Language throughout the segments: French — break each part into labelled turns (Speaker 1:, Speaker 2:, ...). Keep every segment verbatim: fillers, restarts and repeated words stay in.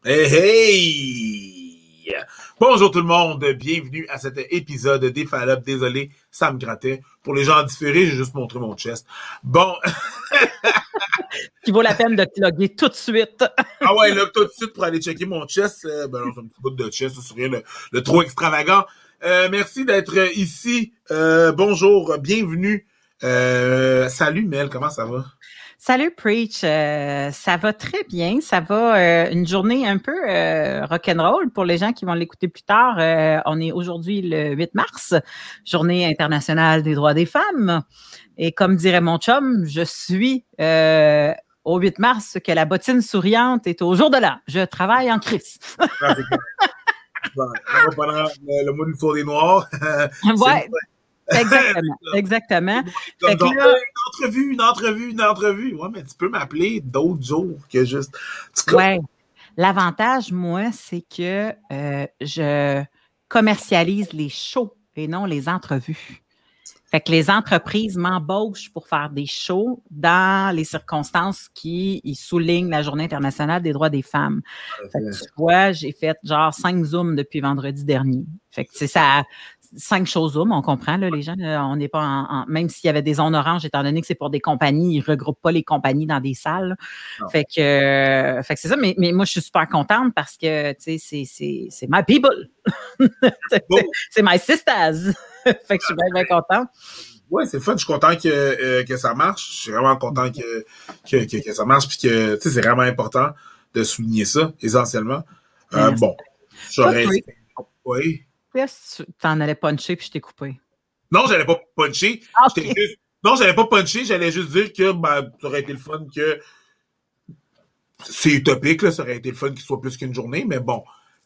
Speaker 1: Hey, hey! Bonjour tout le monde, bienvenue à cet épisode des Fallops. Désolé, ça me grattait. Pour les gens en différé, j'ai juste montré mon chest. Bon.
Speaker 2: Qui vaut la peine de te loguer tout de suite.
Speaker 1: Ah ouais, là, tout de suite pour aller checker mon chest. Euh, ben non, c'est un petit bout de chest, c'est rien le, le trop extravagant. Euh, merci d'être ici. Euh, bonjour, bienvenue. Euh, salut Mel, comment ça va?
Speaker 2: Salut Preach, euh, ça va très bien, ça va euh, une journée un peu euh, rock'n'roll pour les gens qui vont l'écouter plus tard. Euh, on est aujourd'hui le huit mars, journée internationale des droits des femmes. Et comme dirait mon chum, je suis euh, au huit mars que la bottine souriante est au jour de l'an. Je travaille en crise.
Speaker 1: Ah, c'est clair. Bon, pendant le, le mois du Tour des Noirs.
Speaker 2: Ouais. Exactement, exactement.
Speaker 1: Comme
Speaker 2: Fait que
Speaker 1: genre,
Speaker 2: là,
Speaker 1: une entrevue, une entrevue, une entrevue. Ouais, mais tu peux m'appeler d'autres jours que juste.
Speaker 2: ouais. L'avantage, moi, c'est que euh, je commercialise les shows et non les entrevues. Fait que les entreprises m'embauchent pour faire des shows dans les circonstances qui ils soulignent la Journée internationale des droits des femmes. Fait que tu vois, j'ai fait genre cinq Zooms depuis vendredi dernier. Fait que c'est ça, cinq shows Zoom, on comprend, là, les gens, là, on n'est pas en, en, même s'il y avait des zones oranges, étant donné que c'est pour des compagnies, ils regroupent pas les compagnies dans des salles. Fait que, euh, fait que c'est ça, mais, mais moi, je suis super contente parce que, tu sais, c'est, c'est, c'est my people. c'est, c'est my sisters. Fait que je suis bien, bien contente.
Speaker 1: Oui, c'est fun. Je suis content que, euh, que ça marche. Je suis vraiment content que, que, que, que ça marche. Puis que, tu sais, c'est vraiment important de souligner ça, essentiellement. Euh, bon, j'aurais... Oui.
Speaker 2: Est-ce que tu t'en allais puncher puis je t'ai coupé?
Speaker 1: Non, j'allais pas puncher.
Speaker 2: Ah, okay.
Speaker 1: juste... Non, j'allais pas puncher. J'allais juste dire que ben, ça aurait été le fun que... C'est utopique, là. Ça aurait été le fun qu'il soit plus qu'une journée, mais bon.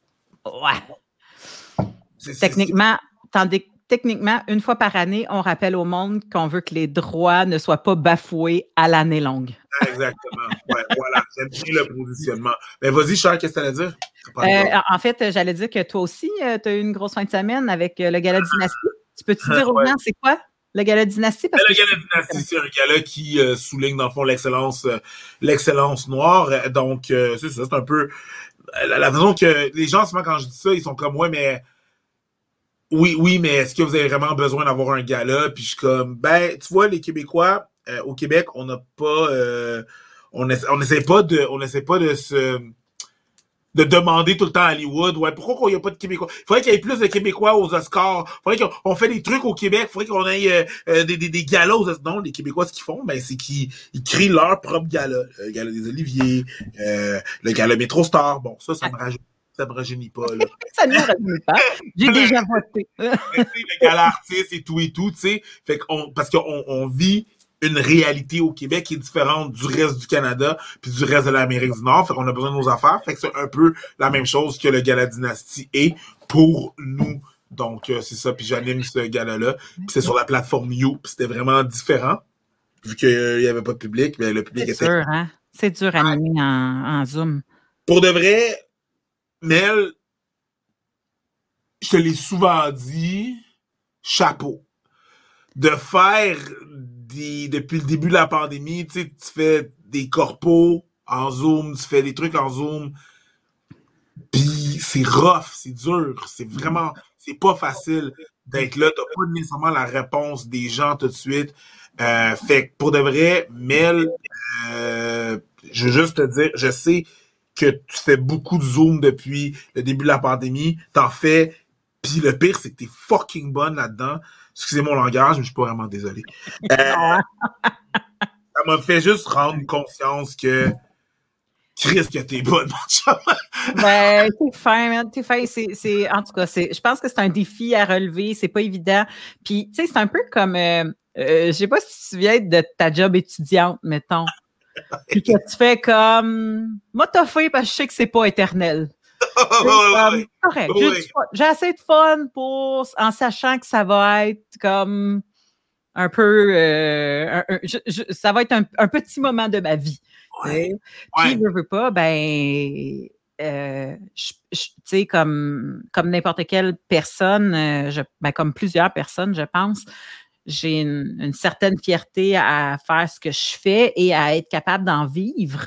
Speaker 2: Ouais. C'est, Techniquement, c'est... tandis Techniquement, une fois par année, on rappelle au monde qu'on veut que les droits ne soient pas bafoués à l'année longue.
Speaker 1: Exactement. Ouais, voilà. J'aime bien le positionnement. Mais vas-y, Cher, qu'est-ce que tu allais dire?
Speaker 2: Euh, en fait, j'allais dire que toi aussi, euh, tu as eu une grosse fin de semaine avec euh, le Gala Dynastie. Tu peux-tu dire aux
Speaker 1: ouais.
Speaker 2: gens, c'est quoi le Gala Dynastie? Parce
Speaker 1: le
Speaker 2: que
Speaker 1: Gala Dynastie, c'est un gala qui euh, souligne, dans le fond, l'excellence, euh, l'excellence noire. Donc, euh, c'est ça, c'est un peu... La, la façon que les gens, souvent, quand je dis ça, ils sont comme, ouais, mais... Oui, oui, mais est-ce que vous avez vraiment besoin d'avoir un gala? Puis je suis comme, ben, tu vois, les Québécois, euh, au Québec, on n'a pas, euh, on essaie, on essaie pas de, on essaie pas de se, de demander tout le temps à Hollywood, ouais, pourquoi il n'y a pas de Québécois? Il faudrait qu'il y ait plus de Québécois aux Oscars. Il faudrait qu'on on fait des trucs au Québec. Il faudrait qu'on ait euh, euh, des, des, des galas aux Oscars. Non, les Québécois, ce qu'ils font, ben, c'est qu'ils ils créent leur propre gala. Le gala des Oliviers, euh, le gala Métro Star. Bon, ça, ça me rajoute. Ça me rajeunit pas, là.
Speaker 2: Ça ne me rajeunit pas. J'ai déjà voté.
Speaker 1: Le gala artiste et tout et tout, tu sais. Fait qu'on, parce qu'on on vit une réalité au Québec qui est différente du reste du Canada puis du reste de l'Amérique du Nord. Fait qu'on a besoin de nos affaires. Fait que c'est un peu la même chose que le Gala Dynastie est pour nous. Donc, euh, c'est ça. Puis j'anime ce gala-là. Puis c'est sur la plateforme You. Puis c'était vraiment différent. Vu qu'il euh, n'y avait pas de public, mais le public
Speaker 2: c'est
Speaker 1: était...
Speaker 2: C'est dur, hein? C'est dur à animer en, en Zoom.
Speaker 1: Pour de vrai... Mel, je te l'ai souvent dit, chapeau. De faire des, depuis le début de la pandémie, tu sais, tu fais des corpos en Zoom, tu fais des trucs en Zoom, puis c'est rough, c'est dur, c'est vraiment, c'est pas facile d'être là, t'as pas nécessairement la réponse des gens tout de suite. Euh, fait que pour de vrai, Mel, euh, je veux juste te dire, je sais que tu fais beaucoup de Zoom depuis le début de la pandémie, t'en fais, puis le pire, c'est que t'es fucking bonne là-dedans. Excusez mon langage, mais je suis pas vraiment désolé. Euh, ça m'a fait juste rendre conscience que Chris, que t'es bonne, mon chum.
Speaker 2: Ben, t'es fin, man. T'es fin. C'est, c'est, en tout cas, c'est, je pense que c'est un défi à relever. C'est pas évident. Puis, tu sais, c'est un peu comme, euh, euh, je sais pas si tu te souviens de ta job étudiante, mettons. Puis que tu fais comme, moi, t'as fait parce que je sais que c'est pas éternel.
Speaker 1: Oh,
Speaker 2: comme,
Speaker 1: ouais,
Speaker 2: correct.
Speaker 1: ouais.
Speaker 2: J'ai, j'ai assez de fun pour, en sachant que ça va être comme un peu, euh, un, un, je, je, ça va être un, un petit moment de ma vie.
Speaker 1: Ouais.
Speaker 2: Puis, je veux pas, ben, euh, tu sais, comme, comme n'importe quelle personne, euh, je, ben, comme plusieurs personnes, je pense, j'ai une, une certaine fierté à faire ce que je fais et à être capable d'en vivre.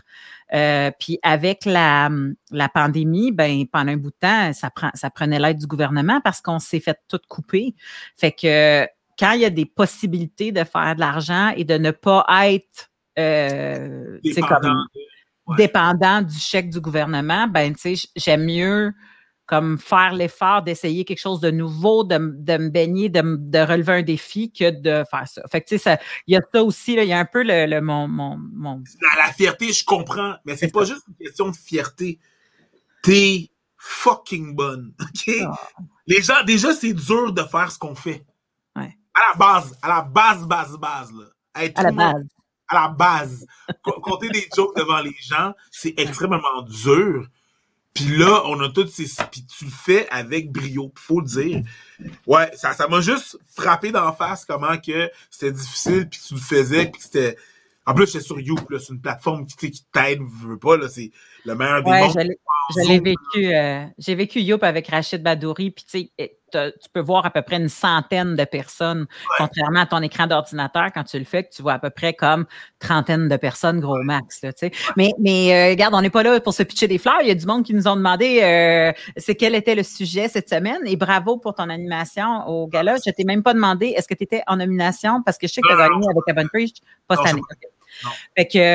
Speaker 2: Euh, puis avec la, la pandémie, ben pendant un bout de temps, ça, prend, ça prenait l'aide du gouvernement parce qu'on s'est fait tout couper. Fait que quand il y a des possibilités de faire de l'argent et de ne pas être euh,
Speaker 1: Dépendant,
Speaker 2: comme,
Speaker 1: ouais.
Speaker 2: dépendant du chèque du gouvernement, ben tu sais, j'aime mieux comme faire l'effort d'essayer quelque chose de nouveau, de, de me baigner, de, de relever un défi que de faire ça. Fait que tu sais, il y a ça aussi, là, il y a un peu le, le mon, mon, mon...
Speaker 1: La, la fierté, je comprends, mais c'est, c'est pas ça. Juste une question de fierté. T'es fucking bonne, OK? Oh. Les gens, déjà, c'est dur de faire ce qu'on fait.
Speaker 2: Ouais.
Speaker 1: À la base, à la base, base, base, là. Être
Speaker 2: à la base.
Speaker 1: À la base. Compter des jokes devant les gens, c'est extrêmement dur. Puis là, on a toutes ces... Puis tu le fais avec brio, faut le dire. Ouais, ça, ça m'a juste frappé d'en face comment que c'était difficile, puis que tu le faisais, puis que c'était... En plus, j'étais sur You, là, c'est une plateforme qui, qui t'aide, je veux pas, là, c'est le meilleur des
Speaker 2: ouais,
Speaker 1: mondes.
Speaker 2: Je l'ai vécu, euh, j'ai vécu Youp avec Rachid Badouri, puis tu sais, tu peux voir à peu près une centaine de personnes, ouais. Contrairement à ton écran d'ordinateur, quand tu le fais, que tu vois à peu près comme trentaine de personnes, gros max, là, tu sais. Ouais. Mais, mais euh, regarde, on n'est pas là pour se pitcher des fleurs, il y a du monde qui nous ont demandé euh, c'est quel était le sujet cette semaine, et bravo pour ton animation au gala. Je t'ai même pas demandé, est-ce que tu étais en nomination, parce que je sais que tu as gagné avec Evan Preach, pas cette année. Non. Fait que,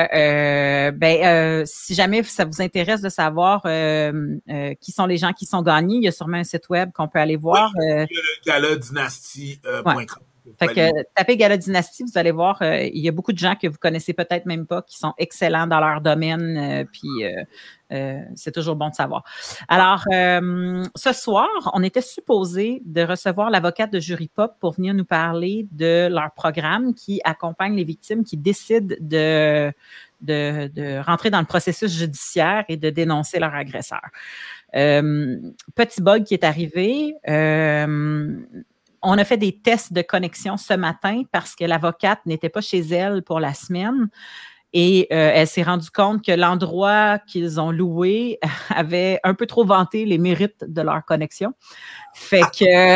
Speaker 2: euh, ben, euh, si jamais ça vous intéresse de savoir euh, euh, qui sont les gens qui sont gagnés, il y a sûrement un site web qu'on peut aller voir.
Speaker 1: Oui, euh, le galadynastie point com.
Speaker 2: Ouais. Fait que tapez Gala Dynastie, vous allez voir, euh, il y a beaucoup de gens que vous connaissez peut-être même pas, qui sont excellents dans leur domaine, euh, puis euh, euh, c'est toujours bon de savoir. Alors, euh, ce soir, on était supposé de recevoir l'avocate de Jury Pop pour venir nous parler de leur programme qui accompagne les victimes qui décident de, de, de rentrer dans le processus judiciaire et de dénoncer leur agresseur. Euh, petit bug qui est arrivé, euh, on a fait des tests de connexion ce matin parce que l'avocate n'était pas chez elle pour la semaine et euh, elle s'est rendue compte que l'endroit qu'ils ont loué avait un peu trop vanté les mérites de leur connexion. Fait que,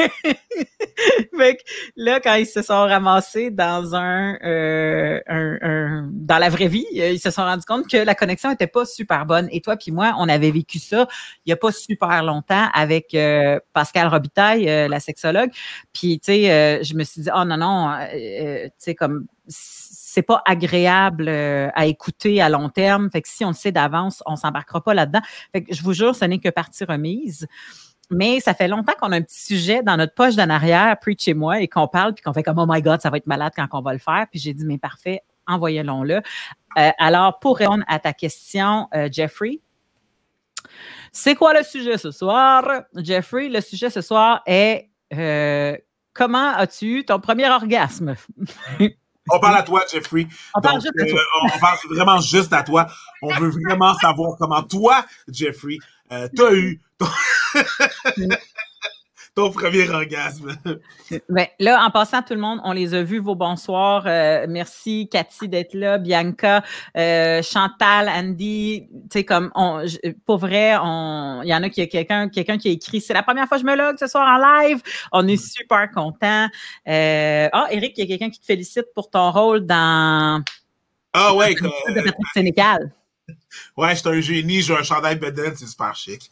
Speaker 2: fait que là, quand ils se sont ramassés dans un, euh, un, un dans la vraie vie, ils se sont rendus compte que la connexion était pas super bonne. Et toi puis moi, on avait vécu ça il y a pas super longtemps avec euh, Pascal Robitaille, euh, la sexologue. Puis tu sais, euh, je me suis dit oh non non, euh, tu sais comme c'est pas agréable euh, à écouter à long terme. Fait que si on le sait d'avance, on s'embarquera pas là-dedans. Fait que je vous jure, ce n'est que partie remise. Mais ça fait longtemps qu'on a un petit sujet dans notre poche d'en arrière, Preach et moi, et qu'on parle, puis qu'on fait comme « Oh my God, ça va être malade quand on va le faire. » Puis j'ai dit « Mais parfait, envoyons-le. Euh, » Alors, pour répondre à ta question, euh, Jeffrey, c'est quoi le sujet ce soir? Jeffrey, le sujet ce soir est euh, « Comment as-tu eu ton premier orgasme? »
Speaker 1: On parle à toi, Jeffrey.
Speaker 2: On parle juste à toi.
Speaker 1: Euh, on parle vraiment juste à toi. On veut vraiment savoir comment toi, Jeffrey, euh, t'as eu ton, ton premier orgasme.
Speaker 2: Ben, là, en passant, tout le monde, on les a vus, vos bonsoirs. Euh, merci, Cathy, d'être là, Bianca, euh, Chantal, Andy. Tu sais, comme, on, je, pour vrai, on, il y en a qui a quelqu'un, quelqu'un qui a écrit « C'est la première fois que je me log ce soir en live. » On est super contents. Euh, ah, Eric, il y a quelqu'un qui te félicite pour ton rôle dans...
Speaker 1: Ah ouais,
Speaker 2: dans euh, de Patrick Sénécal.
Speaker 1: Ouais, j'étais un génie, j'ai un chandail Beden, c'est super chic.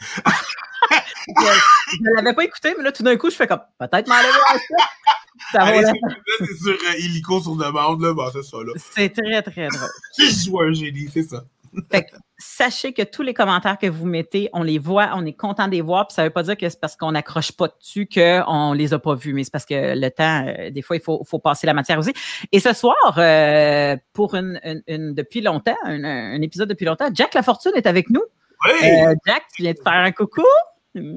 Speaker 2: je ne l'avais pas écouté, mais là, tout d'un coup, je fais comme, peut-être m'aller voir ça. ça
Speaker 1: Allez, c'est, là, c'est sur euh, Illico sur demande, là, bon, c'est ça, là.
Speaker 2: C'est très, très drôle.
Speaker 1: Je joue un génie, c'est ça.
Speaker 2: Fait que, sachez que tous les commentaires que vous mettez, on les voit, on est content de les voir, puis ça veut pas dire que c'est parce qu'on n'accroche pas dessus qu'on les a pas vus, mais c'est parce que le temps, euh, des fois, il faut, faut passer la matière aussi. Et ce soir, euh, pour une, une, une depuis longtemps, un, un épisode depuis longtemps, Jack Lafortune est avec nous.
Speaker 1: Oui!
Speaker 2: Euh, Jack, tu viens de faire un coucou? Ouais.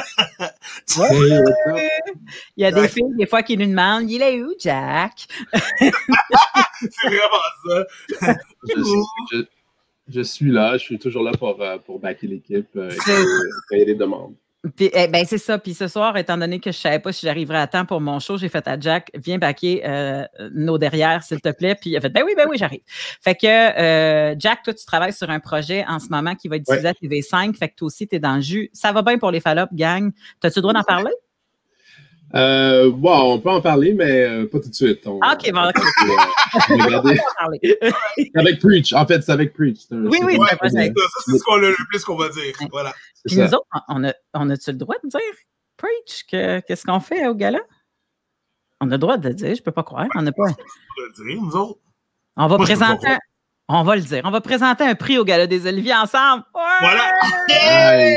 Speaker 2: Il y a des filles, des fois, qui nous demandent « Il est où, Jack? »
Speaker 1: C'est vraiment ça.
Speaker 3: je, suis, je, je suis là, je suis toujours là pour, pour backer l'équipe euh, quand il y a des demandes.
Speaker 2: Puis, eh ben, c'est ça. Puis ce soir, étant donné que je ne savais pas si j'arriverais à temps pour mon show, j'ai fait à Jack, viens backer euh, nos derrière, s'il te plaît. Puis il a fait, ben oui, ben oui, j'arrive. Fait que, euh, Jack, toi, tu travailles sur un projet en ce moment qui va être diffusé ouais. à T V cinq. Fait que toi aussi, tu es dans le jus. Ça va bien pour les Fallops, gang. T'as-tu le droit d'en parler?
Speaker 3: Euh, bon, on peut en parler, mais euh, pas tout de suite. On,
Speaker 2: OK, bon, OK.
Speaker 3: on va regarder. Avec Preach. En fait, c'est avec Preach. C'est un,
Speaker 2: oui,
Speaker 3: c'est
Speaker 2: oui,
Speaker 1: Ouais,
Speaker 2: c'est
Speaker 1: c'est ça, ça, c'est ce qu'on a le plus qu'on va dire.
Speaker 2: Ouais.
Speaker 1: Voilà.
Speaker 2: Puis nous autres, on a, on a-tu le droit de dire, Preach, que, qu'est-ce qu'on fait au gala? On a le droit de le dire, je peux pas croire. On n'a pas.
Speaker 1: On va le dire, nous autres.
Speaker 2: On va
Speaker 1: Moi, je peux
Speaker 2: présenter.
Speaker 1: pas
Speaker 2: Un... On va le dire. On va présenter un prix au gala des Oliviers ensemble. Ouais!
Speaker 1: Voilà.
Speaker 3: Ouais.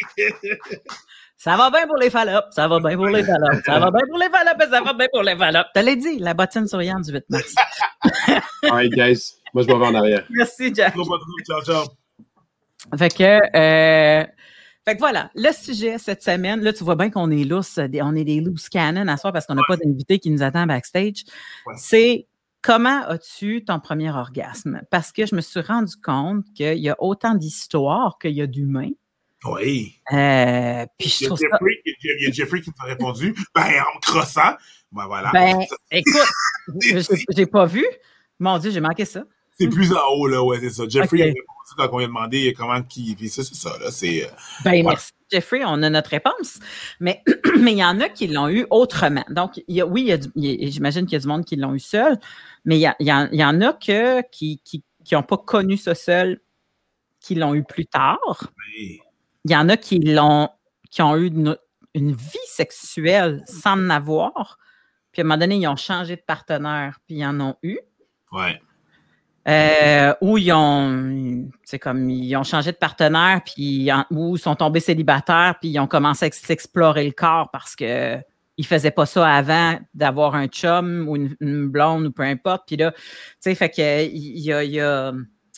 Speaker 2: Ça va bien pour les fallops, ça va bien pour les fallops, ça va bien pour les fallops, et ça va bien pour les fallops. Je te l'ai dit, la bottine souriante du huit mars.
Speaker 3: All right, guys. Moi, je m'en vais en arrière.
Speaker 2: Merci, Jack.
Speaker 1: Ciao, ciao.
Speaker 2: Fait que, euh, fait que voilà, le sujet cette semaine, là, tu vois bien qu'on est lousse, on est des loose cannons à soir parce qu'on n'a pas d'invité qui nous attend backstage.
Speaker 1: Ouais.
Speaker 2: C'est comment as-tu ton premier orgasme? Parce que je me suis rendu compte qu'il y a autant d'histoires qu'il y a d'humains.
Speaker 1: Oui.
Speaker 2: Euh, puis je
Speaker 1: Il y, a
Speaker 2: trouve
Speaker 1: Jeffrey,
Speaker 2: ça...
Speaker 1: il y a Jeffrey qui nous a répondu, ben, en me crossant. Ben, voilà.
Speaker 2: Ben, écoute, j'ai, j'ai pas vu. Mon Dieu, j'ai manqué ça.
Speaker 1: C'est plus en haut, là, ouais, c'est ça. Jeffrey,
Speaker 2: Okay.
Speaker 1: il a répondu quand on lui a demandé comment qui. Puis ça, c'est ça, là. C'est. Euh,
Speaker 2: ben,
Speaker 1: ouais.
Speaker 2: merci, Jeffrey, on a notre réponse. Mais mais il y en a qui l'ont eu autrement. Donc, il y a, oui, il y a du, il y a, j'imagine qu'il y a du monde qui l'ont eu seul, mais il y, a, il y, en, il y en a que, qui qui qui n'ont pas connu ça seul, qui l'ont eu plus tard.
Speaker 1: Oui.
Speaker 2: Il y en a qui l'ont qui ont eu une, une vie sexuelle sans en avoir. Puis à un moment donné, ils ont changé de partenaire, puis ils en ont eu.
Speaker 1: Ouais.
Speaker 2: Euh, ou ils ont, c'est comme, ils ont changé de partenaire, puis en, ou ils sont tombés célibataires, puis ils ont commencé à s'explorer le corps parce que ils faisaient pas ça avant d'avoir un chum ou une, une blonde ou peu importe. Puis là, tu sais, fait que il y a, il y a...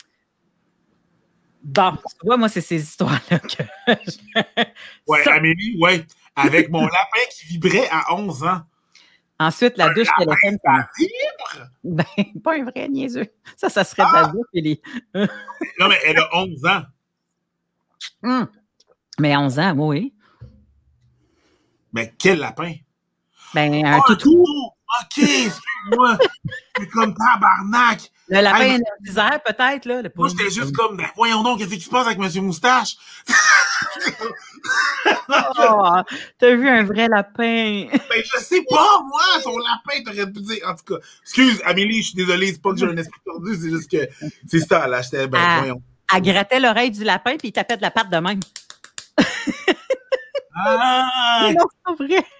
Speaker 2: Bon, tu vois, moi, c'est ces histoires-là que...
Speaker 1: Ouais,
Speaker 2: Ça...
Speaker 1: Amélie, ouais. Avec mon lapin qui vibrait à onze ans.
Speaker 2: Ensuite, la douche téléphone.
Speaker 1: Ça vibre?
Speaker 2: Ben, pas un vrai niaiseux. Ça, ça serait ah! de la douche. Les...
Speaker 1: Non, mais elle a onze ans.
Speaker 2: Hum. Mais onze ans, oui.
Speaker 1: Mais quel lapin?
Speaker 2: Ben, un
Speaker 1: oh,
Speaker 2: toutou.
Speaker 1: OK, excuse-moi. C'est comme tabarnak.
Speaker 2: Le lapin hey, énergiseur, peut-être, là. Le
Speaker 1: moi, j'étais juste comme, ben, voyons donc, qu'est-ce qui se passe avec M. Moustache?
Speaker 2: Oh, t'as vu un vrai lapin?
Speaker 1: Ben, je sais pas, moi, ton lapin, t'aurais pu dire. En tout cas, excuse, Amélie, je suis désolée, c'est pas que j'ai un esprit tordu, c'est juste que c'est ça, là, j'étais, ben,
Speaker 2: à,
Speaker 1: voyons.
Speaker 2: Elle grattait l'oreille du lapin, puis il tapait de la patte de même.
Speaker 1: Ah!
Speaker 2: Non, c'est pas vrai.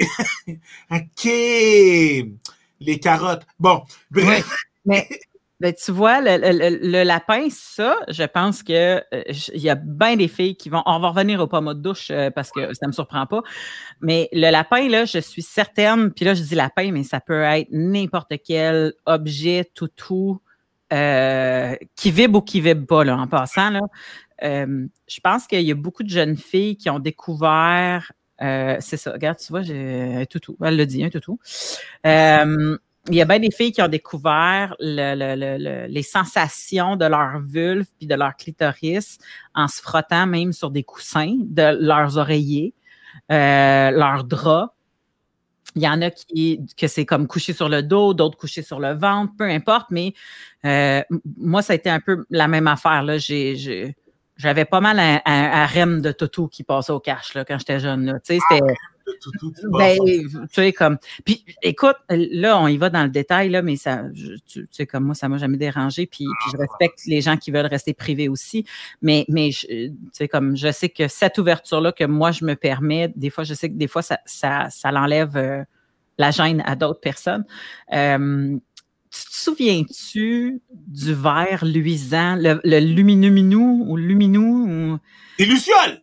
Speaker 1: OK. Les carottes. Bon, bref.
Speaker 2: Ouais, mais ben, tu vois, le, le, le lapin, ça, je pense que euh, il y a bien des filles qui vont... On va revenir au pommeau de douche euh, parce que ça me surprend pas. Mais le lapin, là, je suis certaine, puis là, je dis lapin, mais ça peut être n'importe quel objet, toutou, euh, qui vibre ou qui vibre pas, là, en passant, là. Euh, je pense qu'il y a beaucoup de jeunes filles qui ont découvert... Euh, c'est ça, regarde, tu vois, j'ai un toutou. Elle l'a dit, un toutou. Euh, il y a bien des filles qui ont découvert le, le, le, le, les sensations de leur vulve puis de leur clitoris en se frottant même sur des coussins de leurs oreillers, euh, leurs draps. Il y en a qui que c'est comme coucher sur le dos, d'autres coucher sur le ventre, peu importe, mais euh, moi, ça a été un peu la même affaire, là. J'ai... j'ai J'avais pas mal un, un, un harem de toutou qui passait au cash là, quand j'étais jeune. Là. Tu sais, c'était.
Speaker 1: Ah, de toutou qui
Speaker 2: ben, tu sais, comme. Puis, écoute, là, on y va dans le détail, là, mais ça, je, tu sais, comme moi, ça m'a jamais dérangé. Puis, puis je respecte les gens qui veulent rester privés aussi. Mais, mais tu sais, comme je sais que cette ouverture-là que moi, je me permets, des fois, je sais que des fois, ça, ça, ça l'enlève euh, la gêne à d'autres personnes. Euh, Tu te souviens-tu du verre luisant, le, le lumineux-minou ou luminou? Ou...
Speaker 1: Des lucioles!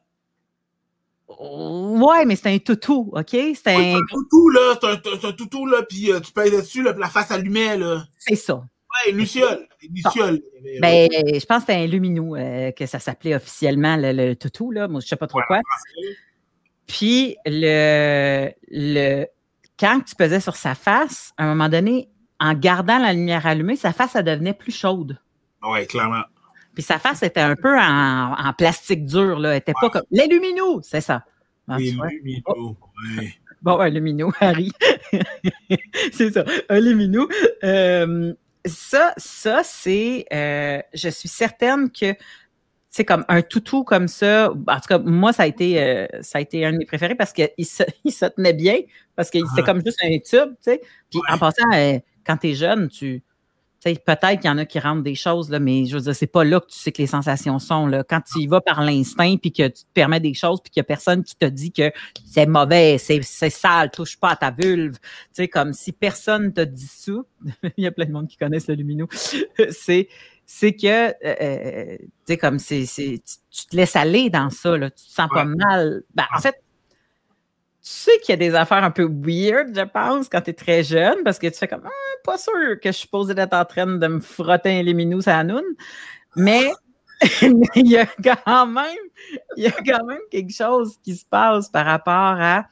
Speaker 2: Ouais, mais c'est un toutou, OK? C'est un...
Speaker 1: Oui, un toutou, là. C'est un, c'est un toutou, là, puis euh, tu pèses dessus, là, puis la face allumée, là.
Speaker 2: C'est ça.
Speaker 1: Ouais, une luciole. Une luciole.
Speaker 2: Bon. Ben, je pense que c'était un luminou, euh, que ça s'appelait officiellement, le, le toutou, là. Moi, je sais pas trop ouais, quoi. Puis, le, le... quand tu pesais sur sa face, à un moment donné, en gardant la lumière allumée, sa face, elle devenait plus chaude.
Speaker 1: Oui, clairement.
Speaker 2: Puis sa face était un peu en, en plastique dur, là. Elle était ouais. pas comme... Les luminous, c'est ça.
Speaker 1: Ah, les luminous, oh. Oui.
Speaker 2: Bon, un lumineux, Harry. C'est ça, un lumineux. Euh, ça, ça, c'est... Euh, je suis certaine que... Tu sais, comme un toutou comme ça, en tout cas, moi, ça a été, euh, ça a été un de mes préférés parce qu'il se, il se tenait bien, parce que c'était comme juste un tube, tu sais. Puis ouais. En passant, euh, quand t'es jeune, tu sais, peut-être qu'il y en a qui rentrent des choses, là, mais je veux dire, c'est pas là que tu sais que les sensations sont, là. Quand tu y vas par l'instinct, puis que tu te permets des choses, puis qu'il y a personne qui te dit que c'est mauvais, c'est, c'est sale, touche pas à ta vulve. Tu sais, comme si personne te dit ça, il y a plein de monde qui connaissent le lumineux, c'est... c'est que, euh, tu sais, comme c'est, c'est, tu, tu te laisses aller dans ça, là, tu te sens ouais. pas mal. Ben, en fait, tu sais qu'il y a des affaires un peu weird, je pense, quand tu es très jeune, parce que tu fais comme, ah, pas sûr que je suis supposée d'être en train de me frotter un léminou à la noune, mais il y a quand même, il y a quand même quelque chose qui se passe par rapport à,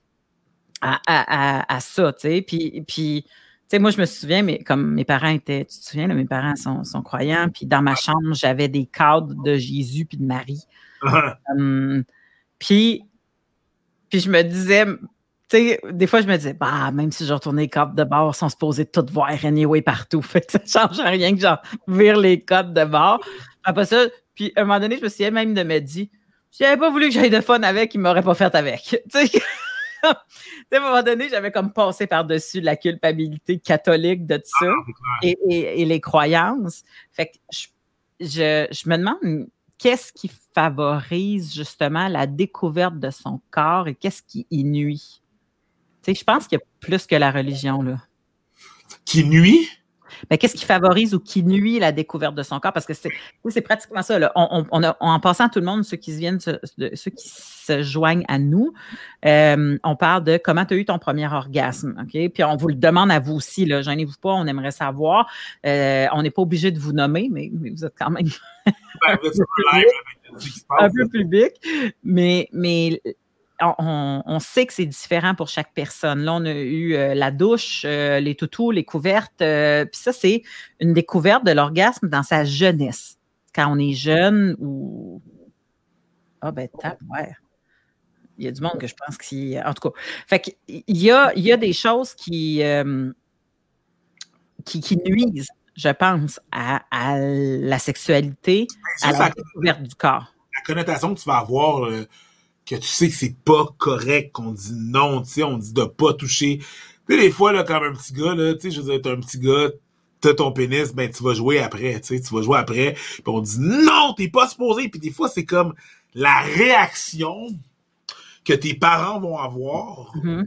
Speaker 2: à, à, à, à ça, tu sais, puis, puis tu sais, moi, je me souviens, mais comme mes parents étaient, tu te souviens, là, mes parents sont, sont croyants, puis dans ma chambre, j'avais des cadres de Jésus puis de Marie. Uh-huh. Um, puis, puis je me disais, tu sais, des fois, je me disais, bah, même si je retournais les cadres de bord, ils sont supposés tout voir anyway partout. Fait que ça ne change rien que genre vire les cadres de bord. Après ça, puis à un moment donné, je me souviens même de me dire, si j'avais pas voulu que j'aille de fun avec, il m'aurait pas fait avec. Tu sais, à un moment donné, j'avais comme passé par-dessus la culpabilité catholique de tout ça ah, et, et, et les croyances. Fait que je, je, je me demande qu'est-ce qui favorise justement la découverte de son corps et qu'est-ce qui y nuit? Tu sais, je pense qu'il y a plus que la religion, là.
Speaker 1: Qui nuit?
Speaker 2: Ben, qu'est-ce qui favorise ou qui nuit la découverte de son corps? Parce que c'est, c'est pratiquement ça. Là. On, on, on a, en passant tout le monde, ceux qui, viennent, ceux, ceux qui se joignent à nous, euh, on parle de comment tu as eu ton premier orgasme. Okay? Puis on vous le demande à vous aussi. Là, gênez-vous pas, on aimerait savoir. Euh, on n'est pas obligé de vous nommer, mais, mais vous êtes quand même un, peu public, un peu public. Mais, mais On, on sait que c'est différent pour chaque personne. Là, on a eu euh, la douche, euh, les toutous, les couvertes. Euh, Puis ça, c'est une découverte de l'orgasme dans sa jeunesse. Quand on est jeune ou... Ah ben, tape, ouais. Il y a du monde que je pense qui... En tout cas, fait qu'il y a, il y a des choses qui, euh, qui, qui nuisent, je pense, à, à la sexualité, à la découverte du corps.
Speaker 1: La connotation que tu vas avoir... Euh... que tu sais que c'est pas correct, qu'on dit non, tu sais, on dit de pas toucher. Puis des fois, là, comme un petit gars, là, tu sais, je veux dire, t'es un petit gars, t'as ton pénis, ben, tu vas jouer après, tu sais, tu vas jouer après, puis on dit non, t'es pas supposé, puis des fois, c'est comme la réaction que tes parents vont avoir, mm-hmm.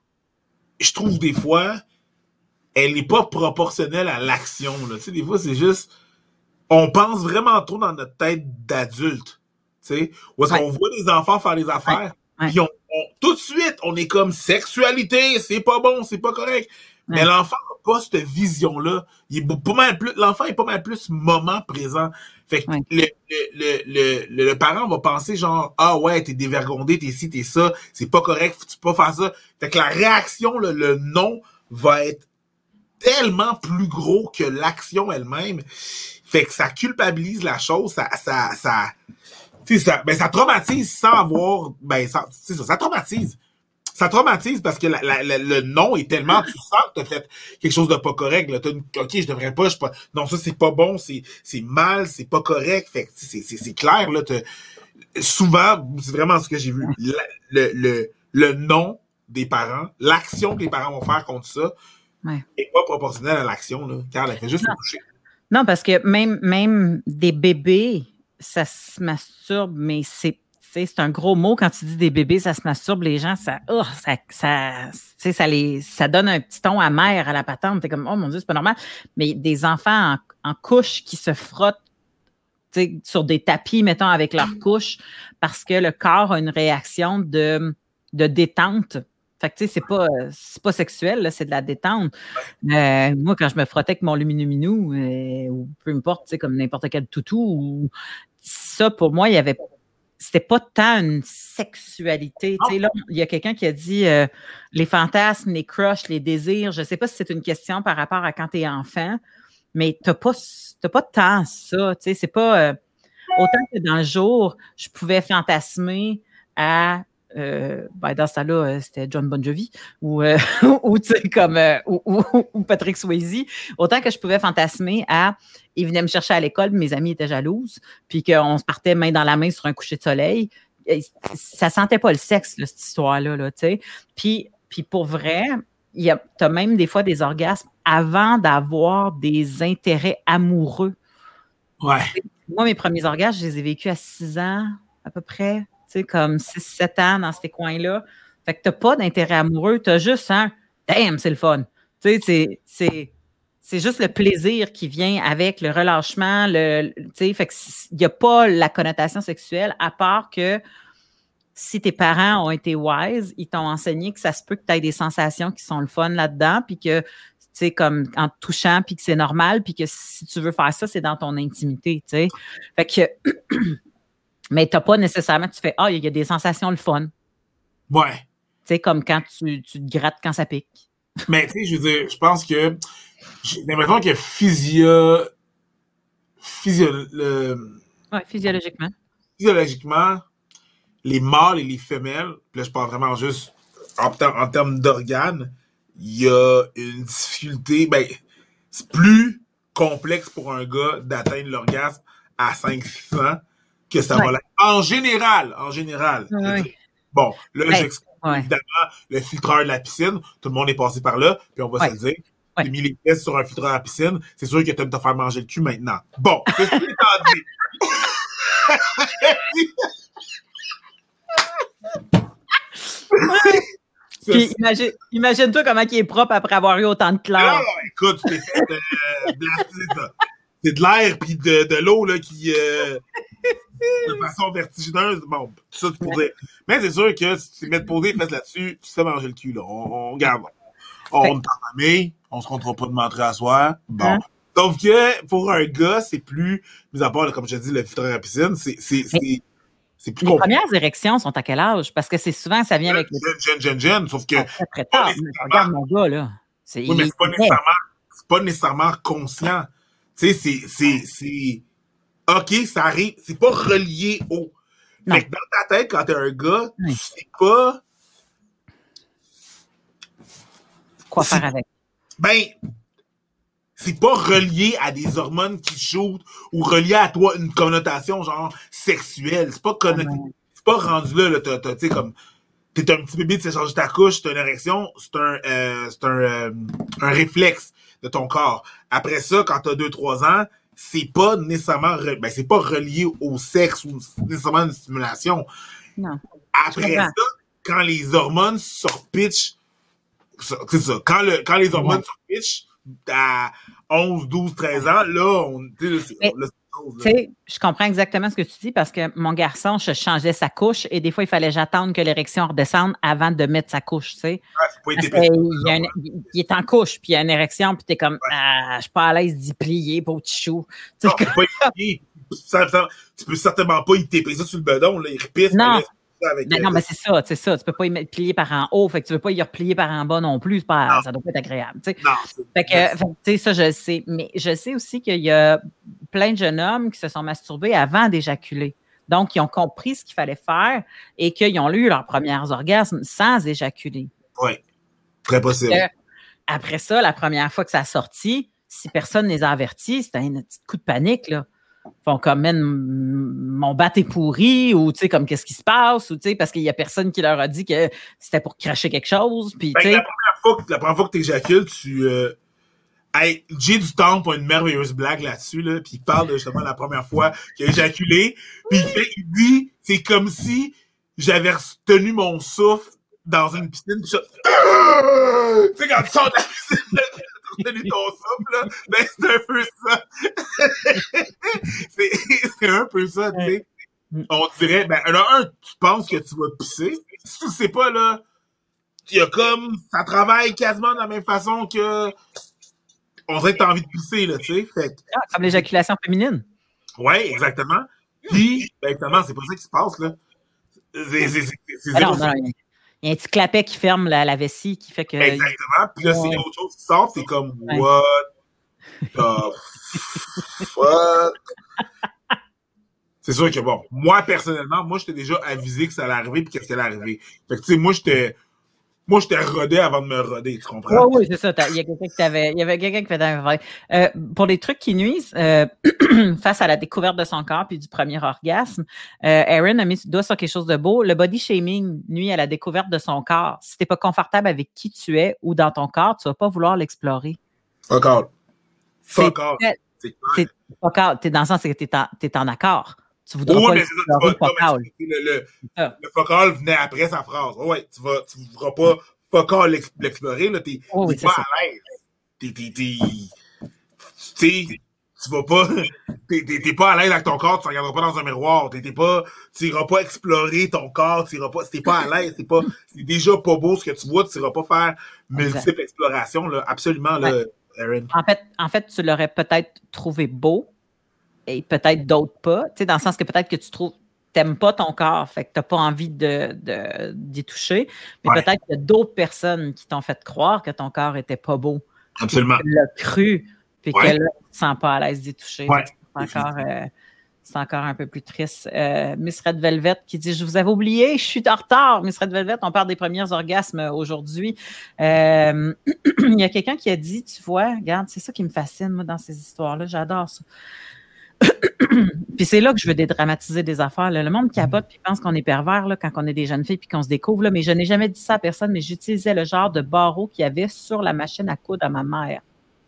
Speaker 1: Je trouve des fois, elle n'est pas proportionnelle à l'action, là, tu sais, des fois, c'est juste, on pense vraiment trop dans notre tête d'adulte. Tu sais, où est-ce ouais. qu'on voit les enfants faire des affaires, ouais. puis on, on, tout de suite, on est comme sexualité, c'est pas bon, c'est pas correct. Ouais. Mais l'enfant n'a pas cette vision-là. Il est pas mal plus, l'enfant est pas mal plus moment présent. Fait que ouais. le, le, le, le, le parent va penser genre, ah ouais, t'es dévergondé, t'es ci, t'es ça, c'est pas correct, faut-tu pas faire ça. Fait que la réaction, le, le non, va être tellement plus gros que l'action elle-même. Fait que ça culpabilise la chose, ça, ça, ça, tu sais, ça, ben, ça traumatise sans avoir, ben, ça, c'est ça, ça traumatise. Ça traumatise parce que la, la, la, le non est tellement, tu sens que t'as fait quelque chose de pas correct, là. T'as une, ok, je devrais pas, je pas, non, ça, c'est pas bon, c'est, c'est mal, c'est pas correct. Fait que, c'est, c'est, c'est clair, là, souvent, c'est vraiment ce que j'ai vu. Le, le, le, le non des parents, l'action que les parents vont faire contre ça, ouais. est pas proportionnelle à l'action, là. Car elle fait juste le toucher.
Speaker 2: Non, parce que même, même des bébés, ça se masturbe, mais c'est, c'est un gros mot quand tu dis des bébés, ça se masturbe, les gens, ça, oh, ça, ça, ça, les, ça donne un petit ton amer à la patente. T'es comme, oh mon Dieu, c'est pas normal. Mais des enfants en, en couche qui se frottent sur des tapis, mettons, avec leur couche, parce que le corps a une réaction de, de détente. Fait que, tu sais, c'est pas, c'est pas sexuel, là, c'est de la détente. Euh, moi, quand je me frottais avec mon luminou-minou, euh, ou peu importe, tu sais, comme n'importe quel toutou, ou, ça, pour moi, il y avait, c'était pas tant une sexualité. Tu sais, là, il y a quelqu'un qui a dit euh, les fantasmes, les crushs, les désirs. Je sais pas si c'est une question par rapport à quand t'es enfant, mais t'as pas, t'as pas tant ça. Tu sais, c'est pas, euh, autant que dans le jour, je pouvais fantasmer à euh, ben dans ce temps-là, euh, c'était John Bon Jovi ou, euh, ou tu sais, comme euh, ou, ou, ou Patrick Swayze. Autant que je pouvais fantasmer à ils venaient me chercher à l'école, mes amis étaient jalouses, puis qu'on se partait main dans la main sur un coucher de soleil. Ça sentait pas le sexe, là, cette histoire-là, là, tu sais. Puis, puis pour vrai, tu as même des fois des orgasmes avant d'avoir des intérêts amoureux.
Speaker 1: Ouais.
Speaker 2: Moi, mes premiers orgasmes, je les ai vécus à six ans, à peu près, tu sais, comme six sept ans dans ces coins-là. Fait que t'as pas d'intérêt amoureux, t'as juste un « damn, c'est le fun ». Tu sais, c'est, c'est, c'est juste le plaisir qui vient avec le relâchement, le, tu sais, fait qu'il n'y a pas la connotation sexuelle, à part que si tes parents ont été wise, ils t'ont enseigné que ça se peut que tu aies des sensations qui sont le fun là-dedans, puis que, tu sais, comme en te touchant, puis que c'est normal, puis que si tu veux faire ça, c'est dans ton intimité, tu sais. Fait que, mais t'as pas nécessairement, tu fais « Ah, il y a des sensations le fun ».
Speaker 1: Ouais.
Speaker 2: Tu sais, comme quand tu, tu te grattes quand ça pique.
Speaker 1: Mais, tu sais, je veux dire, je pense que j'ai l'impression que physio... physio... Le...
Speaker 2: Ouais, physiologiquement.
Speaker 1: Physiologiquement, les mâles et les femelles, puis là, je parle vraiment juste en, en termes d'organes, il y a une difficulté, ben, c'est plus complexe pour un gars d'atteindre l'orgasme à cinq six ans que ça ouais. va l'être. En général, en général.
Speaker 2: Ouais.
Speaker 1: Bon, là, ouais. j'exclus
Speaker 2: ouais.
Speaker 1: évidemment le filtreur de la piscine. Tout le monde est passé par là, puis on va
Speaker 2: ouais.
Speaker 1: se le dire.
Speaker 2: Ouais.
Speaker 1: J'ai mis les pièces sur un filtreur à la piscine, c'est sûr que tu aimes te faire manger le cul maintenant. Bon, c'est ce que t'as dit.
Speaker 2: Puis imagine, imagine-toi comment il est propre après avoir eu autant de chlore.
Speaker 1: Non, écoute, c'est fait euh, de la, c'est de l'air puis de, de l'eau là qui euh, de façon vertigineuse. Bon, tout ça pour dire. Mais c'est sûr que si tu mets de poser les fesses là-dessus, tu te fais manger le cul là. On, on garde. On est en famille, on se comptera pas de montrer à soi. Bon. Hein? Sauf que pour un gars, c'est plus, mis à part, là, comme je te dis, le filtre à la piscine, c'est, c'est, c'est,
Speaker 2: Mais...
Speaker 1: C'est plus
Speaker 2: les compliqué. Premières érections sont à quel âge? Parce que c'est souvent, ça vient
Speaker 1: jeune,
Speaker 2: avec...
Speaker 1: Jeune, jeune, jeune, jeune, sauf que...
Speaker 2: Très, très tard. Mais regarde mon gars, là.
Speaker 1: C'est, oui, mais c'est pas, nécessairement, c'est pas nécessairement conscient. Tu sais, c'est, c'est, c'est... OK, ça arrive. C'est pas relié au... Non. Fait que dans ta tête, quand t'es un gars, oui. tu sais pas...
Speaker 2: Quoi faire avec?
Speaker 1: Ben... c'est pas relié à des hormones qui shootent ou relié à toi une connotation genre sexuelle. C'est pas connoté. Mm-hmm. C'est pas rendu là, là t'as, t'as, tu sais, comme t'es un petit bébé, tu sais changer ta couche, t'as une érection, c'est un euh, c'est un, euh, un réflexe de ton corps. Après ça, quand t'as deux trois ans, c'est pas nécessairement re... ben c'est pas relié au sexe ou nécessairement une stimulation.
Speaker 2: Non.
Speaker 1: Après ça, quand les hormones se repitchent, c'est ça, quand le quand les hormones ouais. se repitchent à onze, douze, treize ans, là, on, tu sais,
Speaker 2: je comprends exactement ce que tu dis parce que mon garçon, je changeais sa couche et des fois, il fallait j'attendre que l'érection redescende avant de mettre sa couche, tu sais.
Speaker 1: Ah, c'est pas été
Speaker 2: il, un, il, il est en couche, puis il y a une érection, puis t'es comme, ouais. ah, je suis pas à l'aise d'y plier, pour petit chou.
Speaker 1: Non, tu peux pas y plier. Tu peux certainement pas y taper ça sur le bedon, là, il repisse.
Speaker 2: Non.
Speaker 1: Là, avec
Speaker 2: ben non, mais c'est ça, c'est ça. Tu peux pas y mettre plier par en haut, fait que tu veux pas y replier par en bas non plus. C'est pas, ça doit pas être agréable. T'sais.
Speaker 1: Non.
Speaker 2: Fait que, tu sais, ça, je le sais. Mais je sais aussi qu'il y a plein de jeunes hommes qui se sont masturbés avant d'éjaculer. Donc, ils ont compris ce qu'il fallait faire et qu'ils ont eu leurs premiers orgasmes sans éjaculer.
Speaker 1: Oui, très possible.
Speaker 2: Que, après ça, la première fois que ça a sorti, si personne ne les a avertis, c'était un petit coup de panique, là. Font comme, mon bat est pourri, ou tu sais, comme qu'est-ce qui se passe, ou tu sais, parce qu'il y a personne qui leur a dit que c'était pour cracher quelque chose. Puis,
Speaker 1: ben, la première fois que, la première fois que t'éjacules, tu. Euh... Hey, Jay du Temple a une merveilleuse blague là-dessus, là, puis il parle de justement la première fois qu'il a éjaculé, puis il, fait, il dit, c'est comme si j'avais tenu mon souffle dans une piscine, pis ça. Tu sais, quand tu sors de la piscine, tenu ton souffle, là, ben c'est un peu ça. c'est, c'est un peu ça, tu sais. On dirait, ben, alors, un, tu penses que tu vas pisser. Si tu sais pas, là, il y a comme, ça travaille quasiment de la même façon que, on dirait que t'as envie de pisser, là, tu sais. Fait
Speaker 2: ah, comme l'éjaculation féminine.
Speaker 1: Ouais, exactement. Puis, ben, évidemment, c'est pas ça qui se passe, là. C'est, c'est, c'est, c'est
Speaker 2: alors, non, non, il y a un petit clapet qui ferme la, la vessie qui fait que...
Speaker 1: Exactement. Puis là, ouais. c'est autre chose qui sort. T'es comme, ouais. what the fuck? C'est sûr que bon, moi, personnellement, moi, j'étais déjà avisé que ça allait arriver puis qu'est-ce qui allait arriver. Fait que, tu sais, moi, j'étais, moi, j'étais rodé avant de me roder, tu comprends?
Speaker 2: Oui, oui, c'est ça. Il y a quelqu'un qui t'avait, il y avait quelqu'un qui faisait euh, pour les trucs qui nuisent, euh, face à la découverte de son corps puis du premier orgasme, euh, Aaron a mis le doigt sur quelque chose de beau. Le body shaming nuit à la découverte de son corps. Si t'es pas confortable avec qui tu es ou dans ton corps, tu vas pas vouloir l'explorer.
Speaker 1: Fuck all. Fuck all.
Speaker 2: C'est clair. Fuck all. T'es dans le sens que t'es en, t'es en accord. Tu voudras
Speaker 1: oui,
Speaker 2: pas
Speaker 1: mais
Speaker 2: l'explorer,
Speaker 1: c'est ça, tu vas,
Speaker 2: fuck all.
Speaker 1: Le, le, le fuck all venait après sa phrase. Oh, ouais, tu vas, tu voudras pas fuck all l'explorer, là, t'es,
Speaker 2: oh, oui,
Speaker 1: t'es pas ça. À l'aise. T'es, t'es, t'es, t'es, tu vas pas, t'es, t'es, t'es pas à l'aise avec ton corps, tu ne regarderas pas dans un miroir, t'es, t'es pas, tu iras pas explorer ton corps, tu iras pas, si t'es pas à l'aise, c'est pas, c'est déjà pas beau ce que tu vois, tu iras pas faire multiples explorations, là, absolument, là, ouais. Aaron.
Speaker 2: En fait, en fait, tu l'aurais peut-être trouvé beau, et peut-être d'autres pas, tu sais, dans le sens que peut-être que tu trouves, t'aimes pas ton corps, fait que t'as pas envie de, de, d'y toucher, mais ouais. Peut-être qu'il y a d'autres personnes qui t'ont fait croire que ton corps était pas beau.
Speaker 1: Absolument.
Speaker 2: Tu l'as cru, puis ouais. Que là, tu te sens pas à l'aise d'y toucher.
Speaker 1: Ouais.
Speaker 2: C'est encore, euh, c'est encore un peu plus triste. Euh, Miss Red Velvet qui dit « Je vous avais oublié, je suis en retard. » Miss Red Velvet, on parle des premiers orgasmes aujourd'hui. Euh, il y a quelqu'un qui a dit, tu vois, regarde, c'est ça qui me fascine, moi, dans ces histoires-là. J'adore ça. Puis c'est là que je veux dédramatiser des affaires. Là. Le monde capote puis pense qu'on est pervers là, quand on est des jeunes filles puis qu'on se découvre. Là, mais je n'ai jamais dit ça à personne, mais j'utilisais le genre de barreau qu'il y avait sur la machine à coudre à ma mère.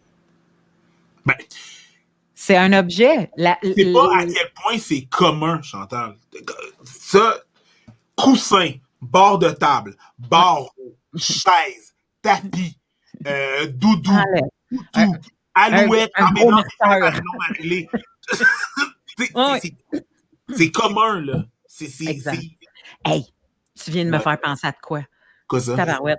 Speaker 1: Ben,
Speaker 2: c'est un objet. La,
Speaker 1: je sais pas à quel point c'est commun, Chantal. Ça, coussin, bord de table, barreau, chaise, tapis, euh, doudou, toutou, ah, alouette,
Speaker 2: un, un
Speaker 1: aménage,
Speaker 2: c'est,
Speaker 1: oh, c'est, c'est commun, là. C'est, c'est,
Speaker 2: exact.
Speaker 1: C'est...
Speaker 2: Hey, tu viens de me ouais. faire penser à de quoi?
Speaker 1: Quoi ça?
Speaker 2: Tabarouette.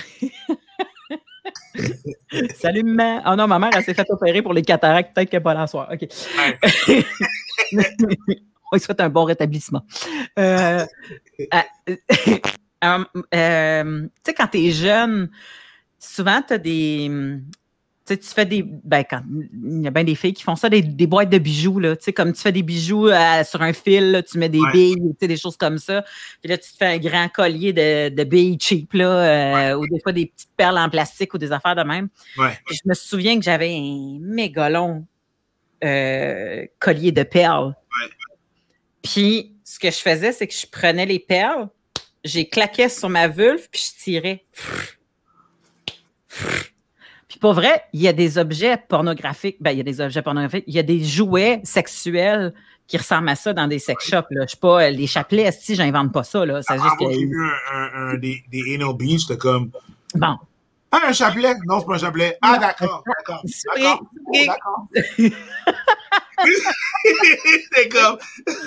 Speaker 2: Salut, maman. Oh non, ma mère, elle s'est fait opérer pour les cataractes. Peut-être qu'elle n'est pas là ce soir. OK. Ouais. On lui souhaite un bon rétablissement. Euh, euh, euh, euh, tu sais, quand tu es jeune, souvent, tu as des... Tu sais, tu fais des... Ben, quand il y a bien des filles qui font ça, des, des boîtes de bijoux, là. Tu sais, comme tu fais des bijoux euh, sur un fil, là, tu mets des ouais. billes, tu sais, des choses comme ça. Puis là, tu te fais un grand collier de, de billes cheap, là, euh, ouais. Ou des fois des petites perles en plastique ou des affaires de même.
Speaker 1: Ouais.
Speaker 2: Puis je me souviens que j'avais un méga long euh, collier de perles.
Speaker 1: Ouais.
Speaker 2: Puis, ce que je faisais, c'est que je prenais les perles, j'ai claqué sur ma vulve, puis je tirais. Puis pour vrai, il y a des objets pornographiques, ben il y a des objets pornographiques, il y a des jouets sexuels qui ressemblent à ça dans des sex shops, là. Je sais pas, les chapelets, si j'invente pas ça, là. C'est
Speaker 1: ah,
Speaker 2: juste
Speaker 1: moi,
Speaker 2: que...
Speaker 1: j'ai vu un, un, un, des, des anal beads, j'étais comme...
Speaker 2: Bon.
Speaker 1: Ah, un chapelet? Non, c'est pas un chapelet. Ah, d'accord, d'accord, d'accord. Oh, d'accord. C'est comme...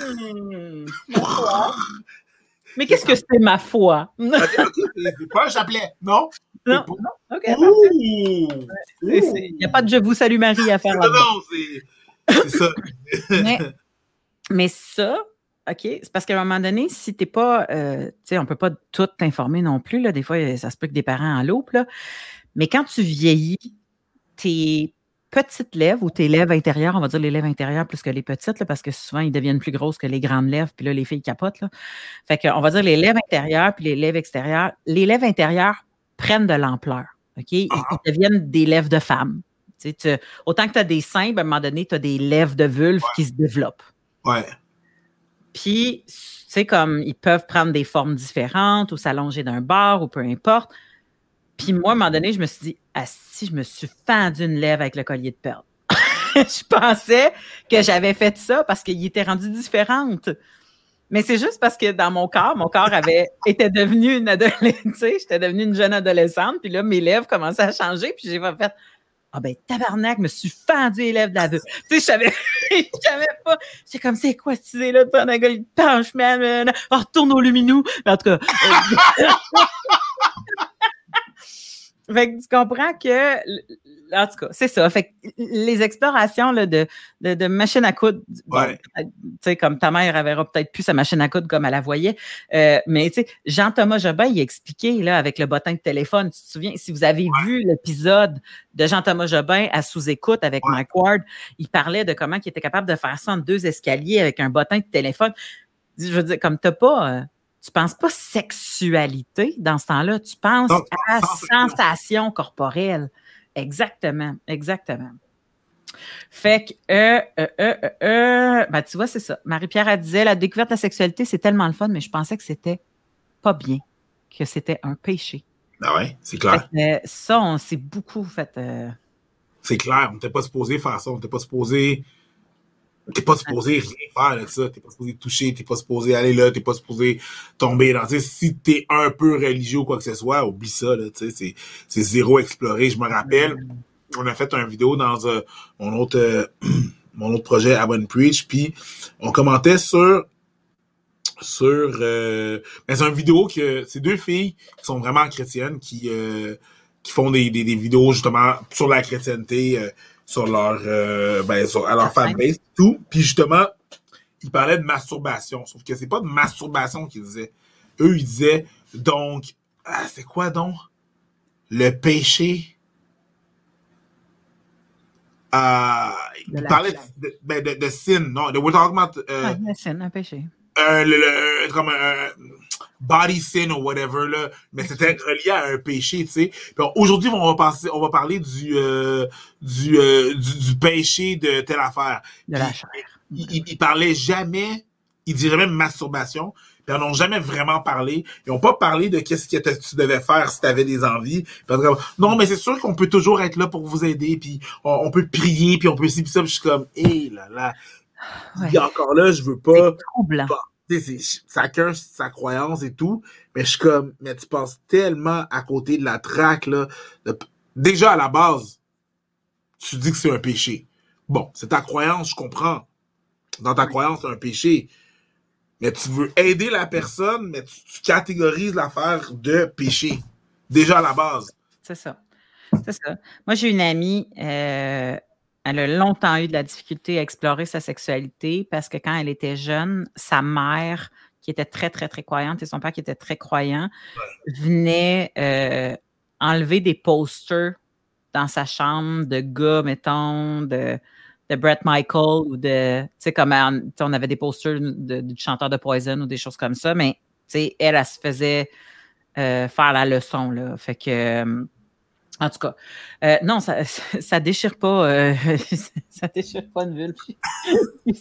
Speaker 2: Mais qu'est-ce que c'est ma foi?
Speaker 1: C'est pas un chapelet, non?
Speaker 2: Non, non, OK. Il n'y a pas de « je vous salue Marie » à faire là-dedans.
Speaker 1: Non, c'est, c'est ça.
Speaker 2: mais, mais ça, OK, c'est parce qu'à un moment donné, si t'es pas... Euh, tu sais, on peut pas tout t'informer non plus, là. Des fois, ça se peut que des parents en loupe, là. Mais quand tu vieillis, tes petites lèvres ou tes lèvres intérieures, on va dire les lèvres intérieures plus que les petites, là, parce que souvent, ils deviennent plus grosses que les grandes lèvres, puis là, les filles capotent, là. Fait qu'on va dire les lèvres intérieures puis les lèvres extérieures. Les lèvres intérieures prennent de l'ampleur, OK? Ils, ils deviennent des lèvres de femmes. Tu sais, tu, autant que tu as des seins, ben, à un moment donné, tu as des lèvres de vulve ouais. qui se développent.
Speaker 1: Ouais.
Speaker 2: Puis, tu sais, comme ils peuvent prendre des formes différentes ou s'allonger d'un bord ou peu importe. Puis moi, à un moment donné, je me suis dit, ah si, je me suis fendu une lèvre avec le collier de perles. Je pensais que j'avais fait ça parce qu'il était rendu différente. Mais c'est juste parce que dans mon corps, mon corps avait était devenu une adolescente, tu sais, j'étais devenue une jeune adolescente, puis là, mes lèvres commençaient à changer, puis j'ai fait « Ah ben, tabarnak, je me suis fendu les lèvres de la vue. » Tu sais, je savais, je savais pas. J'étais comme « C'est quoi cette idée-là de prendre un gars de penche, man? Oh, retourne au lumineux. » En tout cas... Fait que tu comprends que En tout cas, c'est ça. Fait que les explorations là, de, de, de machine à coudre, bon,
Speaker 1: Ouais.
Speaker 2: tu sais, comme ta mère, elle verra peut-être plus sa machine à coudre comme elle la voyait. Euh, mais tu sais, Jean-Thomas Jobin, il a expliqué là, avec le bottin de téléphone, tu te souviens, si vous avez
Speaker 1: Ouais.
Speaker 2: vu l'épisode de Jean-Thomas Jobin à sous-écoute avec
Speaker 1: Ouais.
Speaker 2: Mike Ward, il parlait de comment il était capable de faire ça en deux escaliers avec un bottin de téléphone. Je veux dire, comme t'as pas... Euh, tu penses pas sexualité dans ce temps-là, tu penses
Speaker 1: Non,
Speaker 2: à
Speaker 1: sensation.
Speaker 2: sensation corporelle. Exactement, exactement. Fait que, euh, euh, euh, euh, euh, ben, tu vois, c'est ça. Marie-Pierre, elle disait, la découverte de la sexualité, c'est tellement le fun, mais je pensais que c'était pas bien, que c'était un péché.
Speaker 1: Ah ouais, c'est clair.
Speaker 2: Fait que, euh, ça, on s'est beaucoup fait... Euh...
Speaker 1: C'est clair, on n'était pas supposé faire ça, on n'était pas supposé... T'es pas supposé rien faire de ça, t'es pas supposé toucher, t'es pas supposé aller là, t'es pas supposé tomber dans... Tu sais, si t'es un peu religieux ou quoi que ce soit, oublie ça, là, tu sais, c'est, c'est zéro exploré. Je me rappelle, on a fait une vidéo dans euh, mon autre euh, mon autre projet, Abon Preach, puis on commentait sur... sur... Euh, ben, c'est une vidéo que... C'est deux filles qui sont vraiment chrétiennes, qui, euh, qui font des, des, des vidéos, justement, sur la chrétienté, euh, sur leur euh, ben sur à leur fanbase et tout, puis justement ils parlaient de masturbation, sauf que c'est pas de masturbation qu'ils disaient, eux ils disaient donc ah, c'est quoi donc le péché euh, ils parlaient de, de, ben, de, de sin, non, de we're talking about euh,
Speaker 2: ouais, le sin, un péché
Speaker 1: euh, le, le, comme un body sin ou whatever là, mais c'était relié à un péché, tu sais. Puis aujourd'hui on va passer, on va parler du euh, du, euh, du du péché de telle affaire.
Speaker 2: De la chair.
Speaker 1: Il, il, il parlait jamais, il dirait même masturbation. Puis ils n'en ont jamais vraiment parlé. Ils n'ont pas parlé de qu'est-ce que tu devais faire si tu avais des envies. Puis, non, mais c'est sûr qu'on peut toujours être là pour vous aider. Puis on, on peut prier, puis on peut ci, puis ça. Puis je suis comme, hé hey, là là. Ouais. Il y a encore là, je veux pas.
Speaker 2: C'est troublant.
Speaker 1: Pas, c'est, chacun sa croyance et tout, mais je suis comme, mais tu passes tellement à côté de la traque, là. De, déjà, à la base, tu dis que c'est un péché. Bon, c'est ta croyance, je comprends. Dans ta croyance, c'est un péché. Mais tu veux aider la personne, mais tu, tu catégorises l'affaire de péché. Déjà, à la base.
Speaker 2: C'est ça. C'est ça. Moi, j'ai une amie, euh, elle a longtemps eu de la difficulté à explorer sa sexualité parce que quand elle était jeune, sa mère, qui était très, très, très croyante, et son père qui était très croyant, ouais. venait euh, enlever des posters dans sa chambre de gars, mettons, de, de Bret Michael ou de, tu sais, comme on, on avait des posters de, du chanteur de Poison ou des choses comme ça, mais, tu sais, elle, elle se faisait euh, faire la leçon, là. Fait que... Euh, En tout cas, euh, non, ça, ça déchire pas, euh, ça déchire pas une vulve.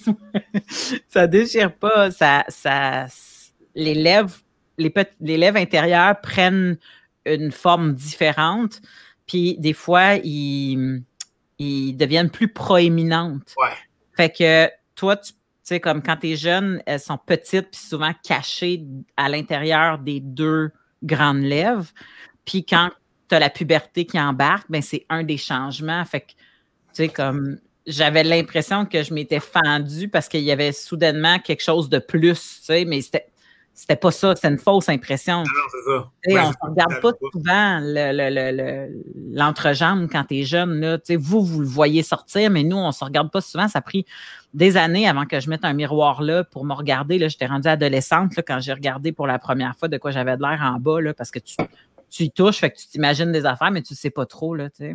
Speaker 2: Ça déchire pas, ça, ça, les lèvres, les, les lèvres intérieures prennent une forme différente, puis des fois, ils, ils deviennent plus proéminentes.
Speaker 1: Ouais.
Speaker 2: Fait que toi, tu sais, comme quand t'es jeune, elles sont petites puis souvent cachées à l'intérieur des deux grandes lèvres, puis quand tu as la puberté qui embarque, ben c'est un des changements. Fait que, tu sais, comme, j'avais l'impression que je m'étais fendue parce qu'il y avait soudainement quelque chose de plus, tu sais, mais c'était, c'était pas ça, c'était une fausse impression.
Speaker 1: Non, c'est ça.
Speaker 2: Et
Speaker 1: ouais,
Speaker 2: on ne regarde pas souvent le, le, le, le, l'entrejambe quand tu es jeune, là. Tu sais, vous, vous le voyez sortir, mais nous, on ne se regarde pas souvent. Ça a pris des années avant que je mette un miroir là pour me regarder. Là, j'étais rendue adolescente là, quand j'ai regardé pour la première fois de quoi j'avais de l'air en bas, là, parce que tu... tu y touches, fait que tu t'imagines des affaires, mais tu ne sais pas trop, là, tu sais.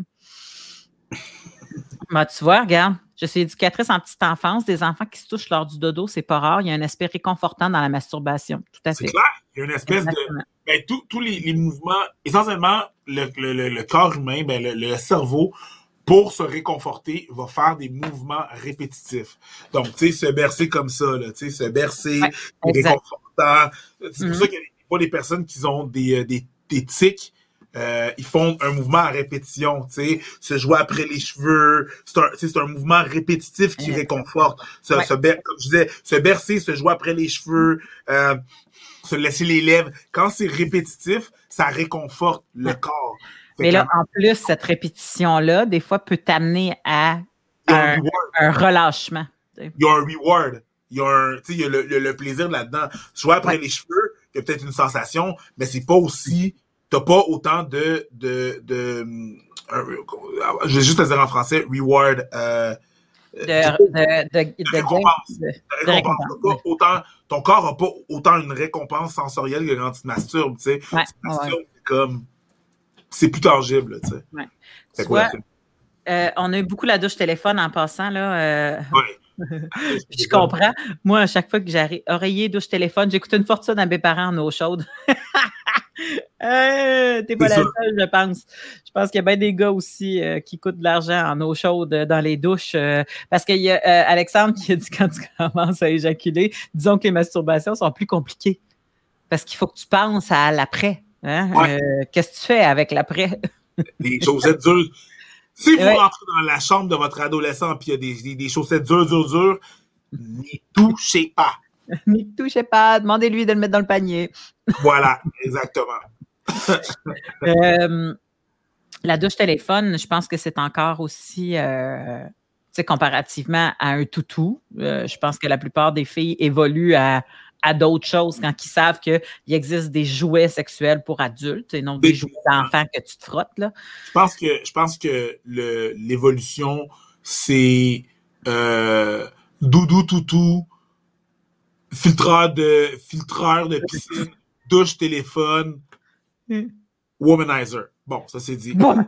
Speaker 2: Ben, tu vois, regarde, je suis éducatrice en petite enfance, des enfants qui se touchent lors du dodo, c'est pas rare, il y a un aspect réconfortant dans la masturbation, tout à fait.
Speaker 1: C'est clair, il y a une espèce Exactement. de... Ben, tous les, les mouvements, essentiellement, le, le, le corps humain, ben, le, le cerveau, pour se réconforter, va faire des mouvements répétitifs. Donc, tu sais, se bercer comme ça, là, tu sais, se bercer, ouais, réconfortant. C'est mm-hmm. pour ça qu'il y a pas des personnes qui ont des, des des tics, euh, ils font un mouvement à répétition, tu sais, se jouer après les cheveux, c'est un, c'est un mouvement répétitif qui mmh. réconforte. Se, ouais. se ber, comme je disais, se bercer, se jouer après les cheveux, euh, se laisser les lèvres. Quand c'est répétitif, ça réconforte le
Speaker 2: ouais.
Speaker 1: corps.
Speaker 2: Fait Mais là, en plus, cette répétition-là, des fois, peut t'amener à un, un relâchement.
Speaker 1: Il y a un reward. Il y a un, tu sais, il y a le, le, le plaisir là-dedans. Jouer après ouais. les cheveux, il y a peut-être une sensation, mais c'est pas aussi, t'as pas autant de, de, de, euh, je vais juste te dire en français, reward, euh,
Speaker 2: de, de, de, de, de
Speaker 1: récompense.
Speaker 2: De,
Speaker 1: de récompense. De récompense. Oui. Autant, ton corps n'a pas autant une récompense sensorielle que quand tu te masturbes, tu sais.
Speaker 2: Ouais,
Speaker 1: tu te masturbes,
Speaker 2: ouais.
Speaker 1: c'est comme, c'est plus tangible, tu sais.
Speaker 2: Ouais. Tu vois, euh, on a eu beaucoup la douche téléphone en passant, là. Euh...
Speaker 1: Oui.
Speaker 2: Je comprends. Moi, à chaque fois que j'arrive, oreiller, douche téléphone, j'écoute une fortune à mes parents en eau chaude. euh, t'es pas la seule, je pense. Je pense qu'il y a bien des gars aussi euh, qui coûtent de l'argent en eau chaude euh, dans les douches. Euh, parce qu'il y a euh, Alexandre qui a dit quand tu commences à éjaculer, disons que les masturbations sont plus compliquées. Parce qu'il faut que tu penses à l'après. Hein? Ouais. Euh, qu'est-ce que tu fais avec l'après?
Speaker 1: Les chaussettes dures. Si vous ouais. rentrez dans la chambre de votre adolescent et il y a des, des, des chaussettes dures, dures, dures, n'y touchez pas.
Speaker 2: N'y touchez pas. Demandez-lui de le mettre dans le panier.
Speaker 1: Voilà, exactement.
Speaker 2: euh, la douche téléphone, je pense que c'est encore aussi, euh, tu sais, comparativement à un toutou, euh, je pense que la plupart des filles évoluent à, à d'autres choses quand ils savent qu'il existe des jouets sexuels pour adultes et non des, des jouets d'enfants que tu te frottes, là.
Speaker 1: Je pense que, je pense que le, l'évolution, c'est euh, doudou, toutou, filtreur de, filtreur de piscine, douche, téléphone, mm. womanizer. Bon, ça c'est dit. Bon.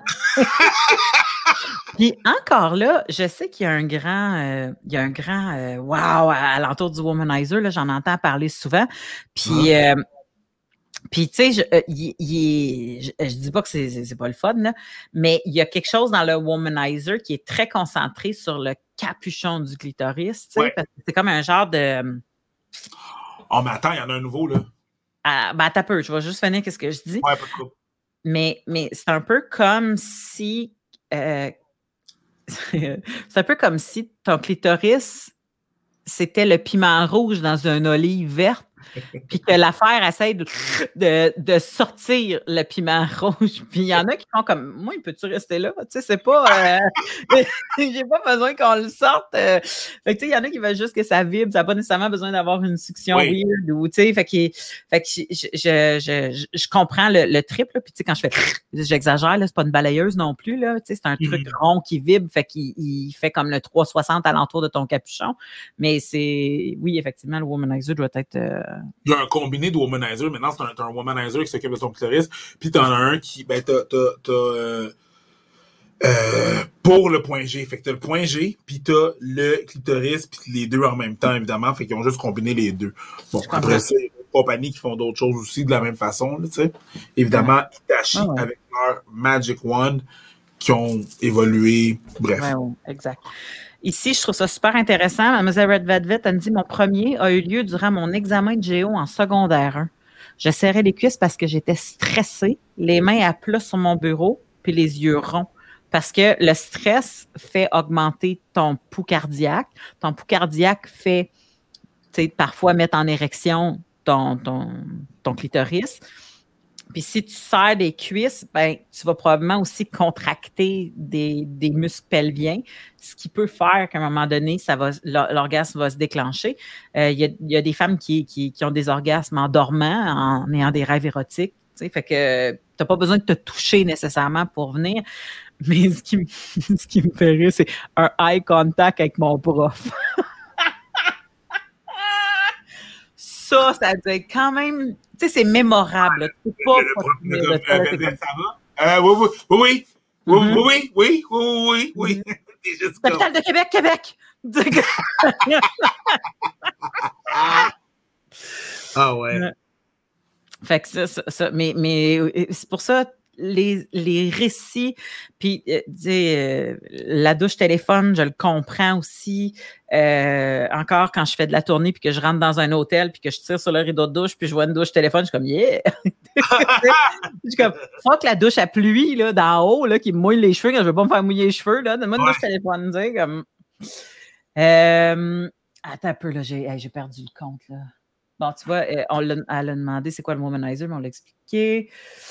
Speaker 2: Puis encore là, je sais qu'il y a un grand, euh, il y a un grand euh, wow à l'entour du womanizer, là, j'en entends parler souvent. Puis, ah. euh, puis tu sais, je, euh, je, je dis pas que c'est, c'est, c'est pas le fun, là, mais il y a quelque chose dans le womanizer qui est très concentré sur le capuchon du clitoris, tu sais, ouais. Parce que c'est comme un genre de...
Speaker 1: Oh, mais attends, il y en a un nouveau, là.
Speaker 2: Ah, ben, attends un peu, je vais juste finir ce que je dis.
Speaker 1: Ouais, pas trop.
Speaker 2: Mais, mais c'est un peu comme si... Euh, c'est un peu comme si ton clitoris, c'était le piment rouge dans une olive verte, puis que l'affaire essaie de, de, de sortir le piment rouge. Puis il y en a qui font comme, moi, il peut-tu rester là? Tu sais, c'est pas... Euh, j'ai pas besoin qu'on le sorte. Euh. Fait que tu sais, il y en a qui veulent juste que ça vibre. Ça n'a pas nécessairement besoin d'avoir une succion oui. weird. Ou, tu sais, fait que, fait que je, je, je, je comprends le, le trip, là. Puis tu sais, quand je fais... J'exagère, là, c'est pas une balayeuse non plus, là. Tu sais, c'est un truc mm. rond qui vibre. Fait qu'il il fait comme le trois cent soixante alentour de ton capuchon. Mais c'est... Oui, effectivement, le womanizer doit être... Euh...
Speaker 1: Il y a un combiné de womanizer. Maintenant, c'est un, t'as un womanizer qui s'occupe de ton clitoris. Puis t'en as un qui, ben, t'as, t'as, t'as euh, euh, pour le point G. Fait que t'as le point G, puis t'as le clitoris, puis les deux en même temps, évidemment. Fait qu'ils ont juste combiné les deux. Bon, après, c'est des compagnies qui font d'autres choses aussi de la même façon, tu sais. Évidemment, Hitachi, ah ouais. avec leur Magic Wand, qui ont évolué. Bref.
Speaker 2: Ouais, ouais, exact. Ici, je trouve ça super intéressant. Mademoiselle Redvedvet, elle me dit « Mon premier a eu lieu durant mon examen de géo en secondaire un. Je serrais les cuisses parce que j'étais stressée, les mains à plat sur mon bureau, puis les yeux ronds. Parce que le stress fait augmenter ton pouls cardiaque. Ton pouls cardiaque fait, tu sais, parfois mettre en érection ton, ton, ton clitoris. Puis si tu serres des cuisses, ben tu vas probablement aussi contracter des, des muscles pelviens, ce qui peut faire qu'à un moment donné, ça va, l'orgasme va se déclencher. Euh, il y a, il y a des femmes qui, qui, qui ont des orgasmes en dormant, en ayant des rêves érotiques. Tu sais, fait que tu n'as pas besoin de te toucher nécessairement pour venir. Mais ce qui, ce qui me fait rire, c'est un eye contact avec mon prof. Ça, ça doit être quand même... Tu sais, c'est mémorable. Tu peux pas...
Speaker 1: Le, le, le, le, le, ça va? Euh, oui, oui, oui, oui, mm-hmm. oui, oui, oui, oui, oui, oui.
Speaker 2: Capitale de Québec, Québec!
Speaker 1: Ah ouais.
Speaker 2: Fait que ça, ça, ça mais, mais c'est pour ça... Les, les récits, puis euh, euh, la douche téléphone, je le comprends aussi. Euh, encore quand je fais de la tournée puis que je rentre dans un hôtel puis que je tire sur le rideau de douche puis je vois une douche téléphone, je suis comme yeah! Je suis comme fuck la douche à pluie là, d'en haut là, qui me mouille les cheveux quand je veux pas me faire mouiller les cheveux. Là. Donne-moi une ouais. douche téléphone, tu sais, comme. Euh, attends un peu, là, j'ai, hey, j'ai perdu le compte là. Bon, tu vois, on l'a, elle a demandé c'est quoi le womanizer, mais on l'a expliqué.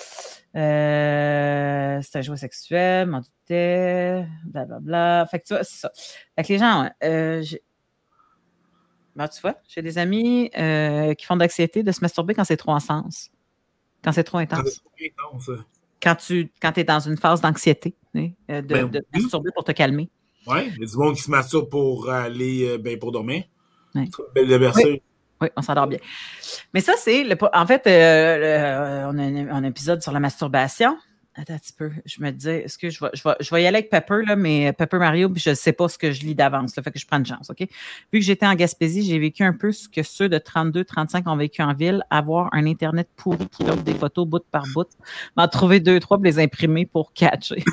Speaker 2: Euh, c'est un jouet sexuel, m'en doutais, blablabla. Fait que tu vois, c'est ça. Fait que les gens, euh, j'ai... Ben, tu vois, j'ai des amis euh, qui font de l'anxiété de se masturber quand c'est trop intense. Quand c'est trop intense.
Speaker 1: Quand c'est trop intense.
Speaker 2: quand tu quand es dans une phase d'anxiété, hein, de,
Speaker 1: Ben
Speaker 2: de
Speaker 1: oui.
Speaker 2: masturber pour te calmer.
Speaker 1: Oui, il y a du monde qui se masturbe pour aller, euh, ben, pour dormir.
Speaker 2: Oui.
Speaker 1: Belle de berceuse.
Speaker 2: Oui. Oui, on s'endort bien. Mais ça, c'est... Le, en fait, euh, le, on, a un, on a un épisode sur la masturbation. Attends un petit peu. Je me disais, est-ce que je vais, je vais, je vais y aller avec Pepper, là, mais Pepper Mario, puis je ne sais pas ce que je lis d'avance. Là, fait que je prends une chance, OK? Vu que j'étais en Gaspésie, j'ai vécu un peu ce que ceux de trente-deux trente-cinq ont vécu en ville, avoir un Internet pourri qui load des photos bout par bout, m'en trouver deux, trois pour les imprimer pour catcher.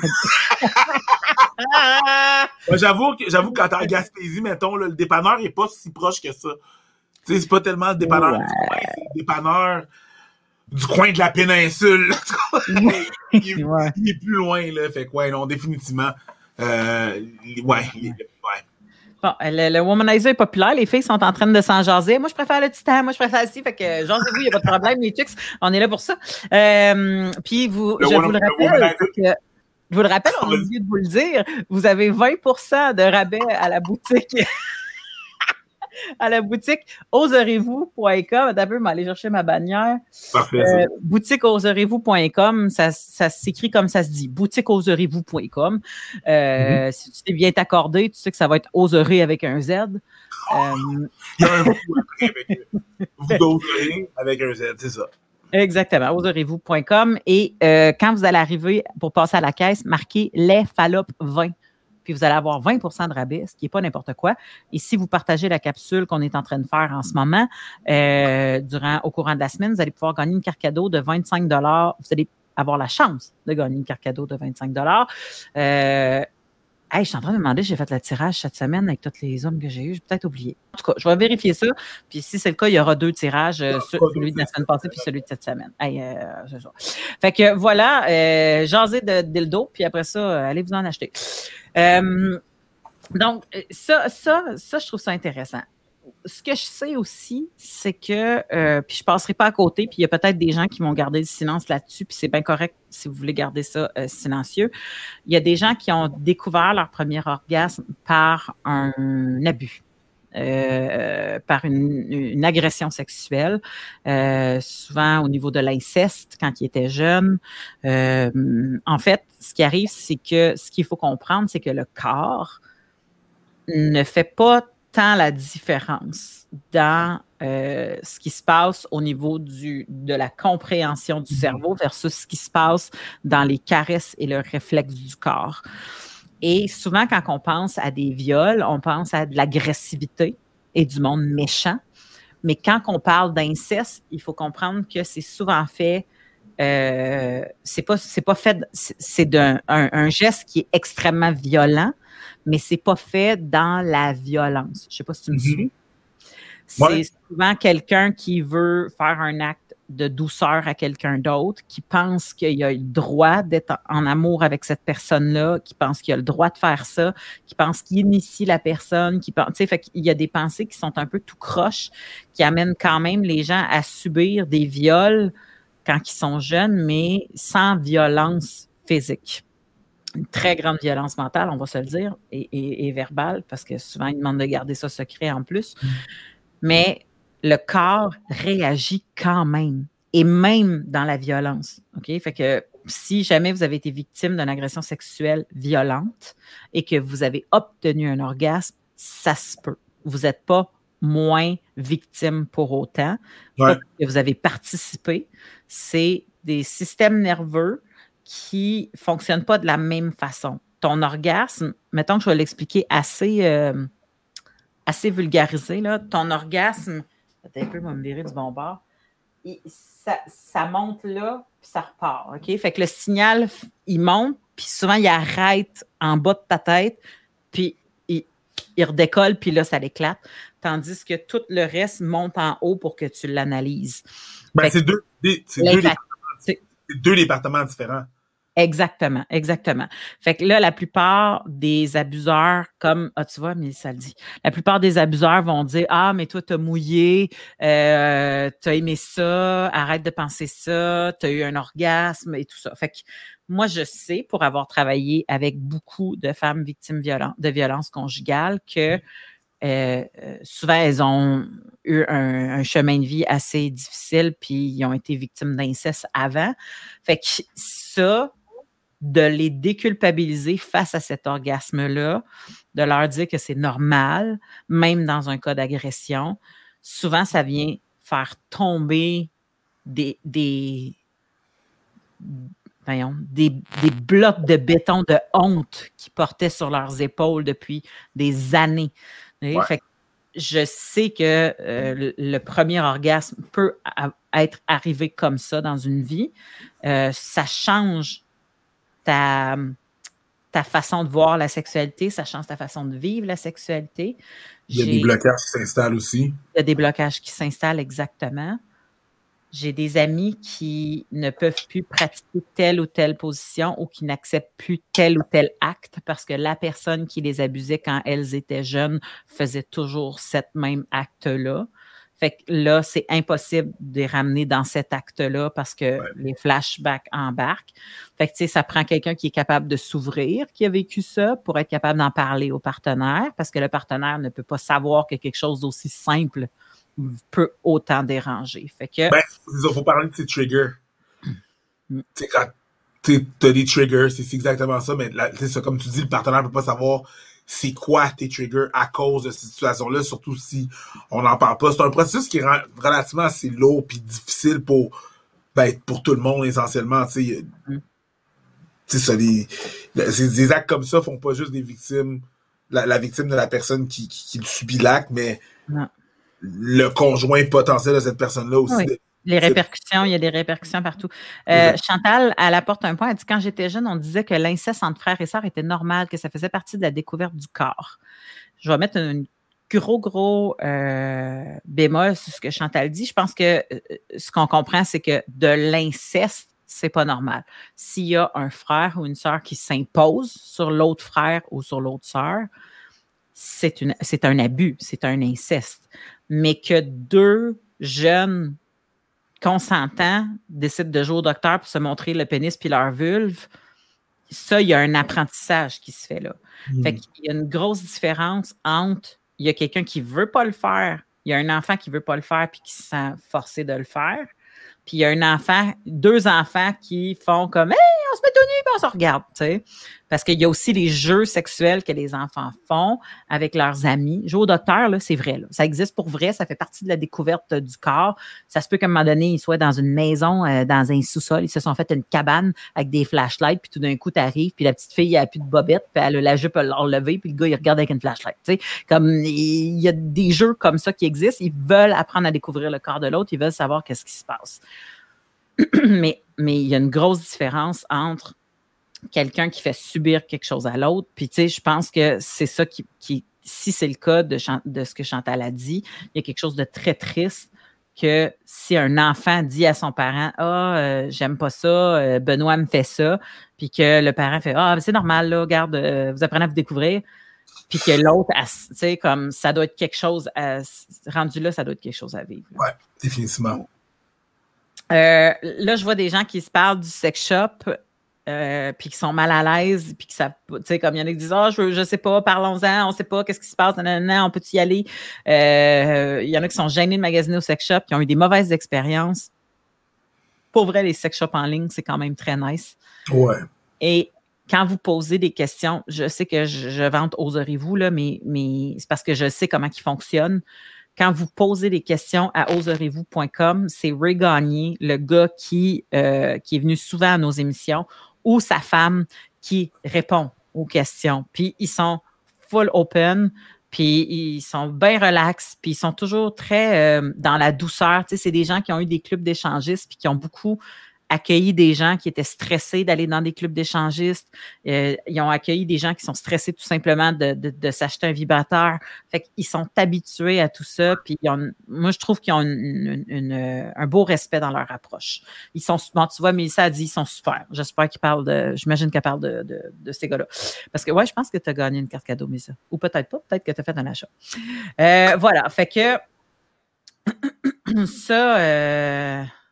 Speaker 1: Ouais, j'avoue que j'avoue quand t'es en Gaspésie, mettons, là, le dépanneur n'est pas si proche que ça. Tu sais, c'est pas tellement le dépanneur
Speaker 2: Ouais.
Speaker 1: du coin, c'est le dépanneur du coin de la péninsule. il, est,
Speaker 2: Ouais.
Speaker 1: il est plus loin, là. Fait que, ouais, non, définitivement. Euh, ouais, il- ouais.
Speaker 2: Bon, le, le womanizer est populaire. Les filles sont en train de s'en jaser. Moi, je préfère le titan. Moi, je préfère ci. Fait que, jasez-vous, il n'y a pas de problème, les chicks. On est là pour ça. Euh, puis, vous,
Speaker 1: Le
Speaker 2: je
Speaker 1: one-
Speaker 2: vous le
Speaker 1: le
Speaker 2: rappelle,
Speaker 1: womanizer.
Speaker 2: que, je vous le rappelle, on a oublié de vous le dire. Vous avez vingt pour cent de rabais à la boutique. à la boutique oserez-vous point com. Attends un peu, je vais aller chercher ma bannière.
Speaker 1: Parfait,
Speaker 2: Euh,
Speaker 1: ça.
Speaker 2: boutique oserez-vous point com, ça, ça s'écrit comme ça se dit, boutique oserez-vous point com. Euh, mm-hmm. Si tu t'es bien accordé, tu sais que ça va être oserez avec un Z. Euh,
Speaker 1: Il y a un vous après avec vous d'oserez avec un Z, c'est ça.
Speaker 2: Exactement, oserez-vous point com. Et euh, quand vous allez arriver pour passer à la caisse, marquez les Fallope vingt. Puis vous allez avoir vingt pour cent de rabais, ce qui n'est pas n'importe quoi. Et si vous partagez la capsule qu'on est en train de faire en ce moment, euh, durant, au courant de la semaine, vous allez pouvoir gagner une carte cadeau de vingt-cinq dollars. Vous allez avoir la chance de gagner une carte cadeau de vingt-cinq dollars. Euh, hey, je suis en train de me demander, j'ai fait le tirage cette semaine avec tous les hommes que j'ai eus. J'ai peut-être oublié. En tout cas, je vais vérifier ça. Puis si c'est le cas, il y aura deux tirages, euh, celui de la semaine passée puis celui de cette semaine. Hey, euh, c'est ça. Fait que voilà, euh, jasez de dildo, puis après ça, euh, allez vous en acheter. Euh, donc, ça, ça, ça, je trouve ça intéressant. Ce que je sais aussi, c'est que, euh, puis je ne passerai pas à côté, puis il y a peut-être des gens qui vont garder le silence là-dessus, puis c'est bien correct si vous voulez garder ça euh, silencieux. Il y a des gens qui ont découvert leur premier orgasme par un abus. Euh, par une, une agression sexuelle, euh, souvent au niveau de l'inceste quand ils étaient jeunes. Euh, en fait, ce qui arrive, c'est que ce qu'il faut comprendre, c'est que le corps ne fait pas tant la différence dans euh, ce qui se passe au niveau du, de la compréhension du cerveau versus ce qui se passe dans les caresses et le réflexe du corps. Et souvent, quand on pense à des viols, on pense à de l'agressivité et du monde méchant. Mais quand on parle d'inceste, il faut comprendre que c'est souvent fait, euh, c'est pas, c'est pas fait, c'est, c'est d'un, un, un geste qui est extrêmement violent, mais c'est pas fait dans la violence. Je sais pas si tu me suis. C'est ouais. souvent quelqu'un qui veut faire un acte de douceur à quelqu'un d'autre, qui pense qu'il a le droit d'être en amour avec cette personne-là, qui pense qu'il a le droit de faire ça, qui pense qu'il initie la personne, qui pense, tu sais, fait qu'il y a des pensées qui sont un peu tout croches, qui amènent quand même les gens à subir des viols quand ils sont jeunes, mais sans violence physique. Une très grande violence mentale, on va se le dire, et, et, et verbale, parce que souvent, ils demandent de garder ça secret en plus. Mmh. Mais le corps réagit quand même, et même dans la violence. OK? Fait que si jamais vous avez été victime d'une agression sexuelle violente et que vous avez obtenu un orgasme, ça se peut. Vous n'êtes pas moins victime pour autant. Ouais. Que vous avez participé. C'est des systèmes nerveux qui ne fonctionnent pas de la même façon. Ton orgasme, mettons que je vais l'expliquer assez, euh, assez vulgarisé, là. Ton orgasme, peut-être un peu, moi, me virer du bon bord, il, ça, ça monte là, puis ça repart, OK? Fait que le signal, il monte, puis souvent, il arrête en bas de ta tête, puis il, il redécolle, puis là, ça l'éclate. Tandis que tout le reste monte en haut pour que tu l'analyses.
Speaker 1: Ben, c'est deux, c'est deux, départements, c'est deux départements différents.
Speaker 2: Exactement, exactement. Fait que là, la plupart des abuseurs, comme, ah, tu vois, mais ça le dit, la plupart des abuseurs vont dire, ah, mais toi, t'as mouillé, euh, t'as aimé ça, arrête de penser ça, t'as eu un orgasme et tout ça. Fait que moi, je sais, pour avoir travaillé avec beaucoup de femmes victimes violentes, de violences conjugales, que euh, euh, souvent, elles ont eu un, un chemin de vie assez difficile, puis ils ont été victimes d'inceste avant. Fait que ça, de les déculpabiliser face à cet orgasme-là, de leur dire que c'est normal, même dans un cas d'agression, souvent, ça vient faire tomber des, des, voyons, des, des blocs de béton de honte qu'ils portaient sur leurs épaules depuis des années.
Speaker 1: Ouais.
Speaker 2: Fait que je sais que euh, le, le premier orgasme peut a, être arrivé comme ça dans une vie. Euh, ça change ta, ta façon de voir la sexualité, ça change ta façon de vivre la sexualité.
Speaker 1: Il y a J'ai, des blocages qui s'installent aussi.
Speaker 2: Il y a des blocages qui s'installent, exactement. J'ai des amis qui ne peuvent plus pratiquer telle ou telle position ou qui n'acceptent plus tel ou tel acte parce que la personne qui les abusait quand elles étaient jeunes faisait toujours cet même acte-là. Fait que là, c'est impossible de les ramener dans cet acte-là parce que ouais. les flashbacks embarquent. Fait que, tu sais, ça prend quelqu'un qui est capable de s'ouvrir, qui a vécu ça, pour être capable d'en parler au partenaire parce que le partenaire ne peut pas savoir que quelque chose d'aussi simple peut autant déranger. Fait que...
Speaker 1: Ben, il faut parler de tes triggers. Mm. Tu sais, quand tu as des triggers, c'est, c'est exactement ça, mais là, ça, comme tu dis, le partenaire ne peut pas savoir c'est quoi tes triggers à cause de cette situation-là, surtout si on n'en parle pas. C'est un processus qui est relativement assez lourd et difficile pour, ben, pour tout le monde, essentiellement. Tu sais, mm. ça, les, les, des actes comme ça font pas juste des victimes, la, la victime de la personne qui, qui, qui subit l'acte, mais
Speaker 2: non. le
Speaker 1: conjoint potentiel de cette personne-là aussi.
Speaker 2: Oui.
Speaker 1: De,
Speaker 2: les répercussions, il y a des répercussions partout. Euh, oui. Chantal, elle apporte un point. Elle dit, quand j'étais jeune, on disait que l'inceste entre frères et sœurs était normal, que ça faisait partie de la découverte du corps. Je vais mettre un gros, gros euh, bémol sur ce que Chantal dit. Je pense que euh, ce qu'on comprend, c'est que de l'inceste, c'est pas normal. S'il y a un frère ou une sœur qui s'impose sur l'autre frère ou sur l'autre sœur, c'est, une, c'est un abus, c'est un inceste. Mais que deux jeunes consentants décident de jouer au docteur pour se montrer le pénis puis leur vulve, ça, il y a un apprentissage qui se fait là. Mmh. Fait qu'il y a une grosse différence entre il y a quelqu'un qui veut pas le faire, il y a un enfant qui veut pas le faire puis qui se sent forcé de le faire, puis il y a un enfant, deux enfants qui font comme « Hey, on se met tout nu et on se regarde », tu sais. Parce qu'il y a aussi les jeux sexuels que les enfants font avec leurs amis. Jouer au docteur, là, c'est vrai. Là. Ça existe pour vrai, ça fait partie de la découverte du corps. Ça se peut qu'à un moment donné, ils soient dans une maison, euh, dans un sous-sol, ils se sont fait une cabane avec des flashlights, puis tout d'un coup, t'arrives, puis la petite fille, elle a plus de bobette, puis elle a la jupe à l'enlever, puis le gars, il regarde avec une flashlight. Tu sais, comme il y a des jeux comme ça qui existent, ils veulent apprendre à découvrir le corps de l'autre, ils veulent savoir qu'est-ce qui se passe. mais, mais il y a une grosse différence entre quelqu'un qui fait subir quelque chose à l'autre. Puis, tu sais, je pense que c'est ça qui, qui si c'est le cas de, de ce que Chantal a dit, il y a quelque chose de très triste que si un enfant dit à son parent « Ah, euh, j'aime pas ça, euh, Benoît me fait ça », puis que le parent fait « Ah, c'est normal, là, regarde, euh, vous apprenez à vous découvrir », puis que l'autre, tu sais, comme ça doit être quelque chose, à, rendu là, ça doit être quelque chose à vivre.
Speaker 1: Oui, définitivement.
Speaker 2: Euh, là, je vois des gens qui se parlent du sex shop, euh, puis qui sont mal à l'aise, puis qui savent pas, tu sais, comme il y en a qui disent « Ah, oh, je, je sais pas, parlons-en, on sait pas, qu'est-ce qui se passe, nanana, on peut-tu y aller? Euh, » Il y en a qui sont gênés de magasiner au sex shop, qui ont eu des mauvaises expériences. Pour vrai, les sex shops en ligne, c'est quand même très nice.
Speaker 1: Ouais.
Speaker 2: Et quand vous posez des questions, je sais que je, je vante Oserez-vous, là, mais, mais c'est parce que je sais comment ils fonctionnent. Quand vous posez des questions à oserez-vous point com, c'est Ray Gagné, le gars qui, euh, qui est venu souvent à nos émissions, ou sa femme qui répond aux questions. Puis ils sont full open, puis ils sont bien relax, puis ils sont toujours très euh, dans la douceur. Tu sais, c'est des gens qui ont eu des clubs d'échangistes, puis qui ont beaucoup accueilli des gens qui étaient stressés d'aller dans des clubs d'échangistes. Euh, ils ont accueilli des gens qui sont stressés tout simplement de, de, de s'acheter un vibrateur. Fait qu'ils sont habitués à tout ça. Puis ils ont, moi, je trouve qu'ils ont une, une, une, un beau respect dans leur approche. Ils sont, bon, tu vois, Mélissa a dit ils sont super. J'espère qu'ils parlent de, j'imagine qu'elle parle de, de, de ces gars-là. Parce que, ouais, je pense que tu as gagné une carte cadeau, Mélissa. Ou peut-être pas, peut-être que tu as fait un achat. Euh, voilà. Fait que ça, euh,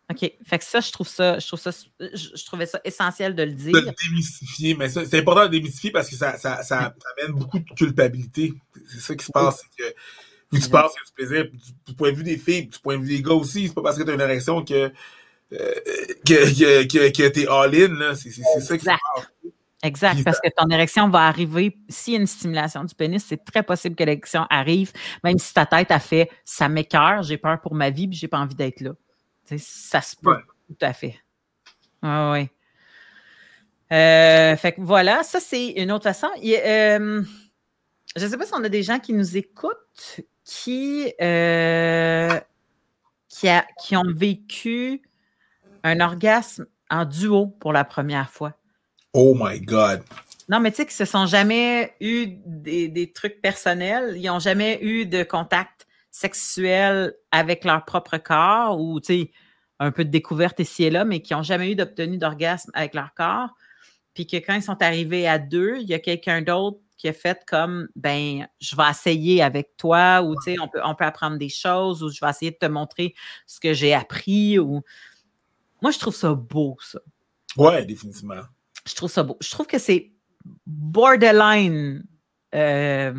Speaker 2: OK. Fait que ça, je trouve ça, je trouve ça, je trouvais ça essentiel de le dire.
Speaker 1: De le démystifier, mais ça, c'est important de le démystifier parce que ça, ça, ça, ça amène beaucoup de culpabilité. C'est ça qui se passe, c'est que vu que tu penses qu'il y a du plaisir, du, du point de vue des filles, du point de vue des gars aussi, c'est pas parce que t'as une érection que, euh, que, que, que, que t'es all-in, là. C'est, c'est, c'est ça qui se passe.
Speaker 2: Exact, parce que ton érection va arriver, s'il y a une stimulation du pénis, c'est très possible que l'érection arrive, même si ta tête a fait « ça m'écoeure, j'ai peur pour ma vie, puis j'ai pas envie d'être là ». Ça se peut, ouais. Tout à fait. Oui, oui. Euh, fait que voilà, ça c'est une autre façon. Il, euh, je ne sais pas si on a des gens qui nous écoutent, qui, euh, qui, a, qui ont vécu un orgasme en duo pour la première fois.
Speaker 1: Oh my God!
Speaker 2: Non, mais tu sais, qu'ils se sont jamais eu des, des trucs personnels, ils n'ont jamais eu de contact sexuel avec leur propre corps ou, tu sais, un peu de découverte ici et là, mais qui n'ont jamais eu d'obtenu d'orgasme avec leur corps. Puis que quand ils sont arrivés à deux, il y a quelqu'un d'autre qui a fait comme, ben, je vais essayer avec toi ou, tu sais, on peut, on peut apprendre des choses ou je vais essayer de te montrer ce que j'ai appris ou... Moi, je trouve ça beau, ça.
Speaker 1: Ouais, définitivement.
Speaker 2: Je trouve ça beau. Je trouve que c'est borderline, euh,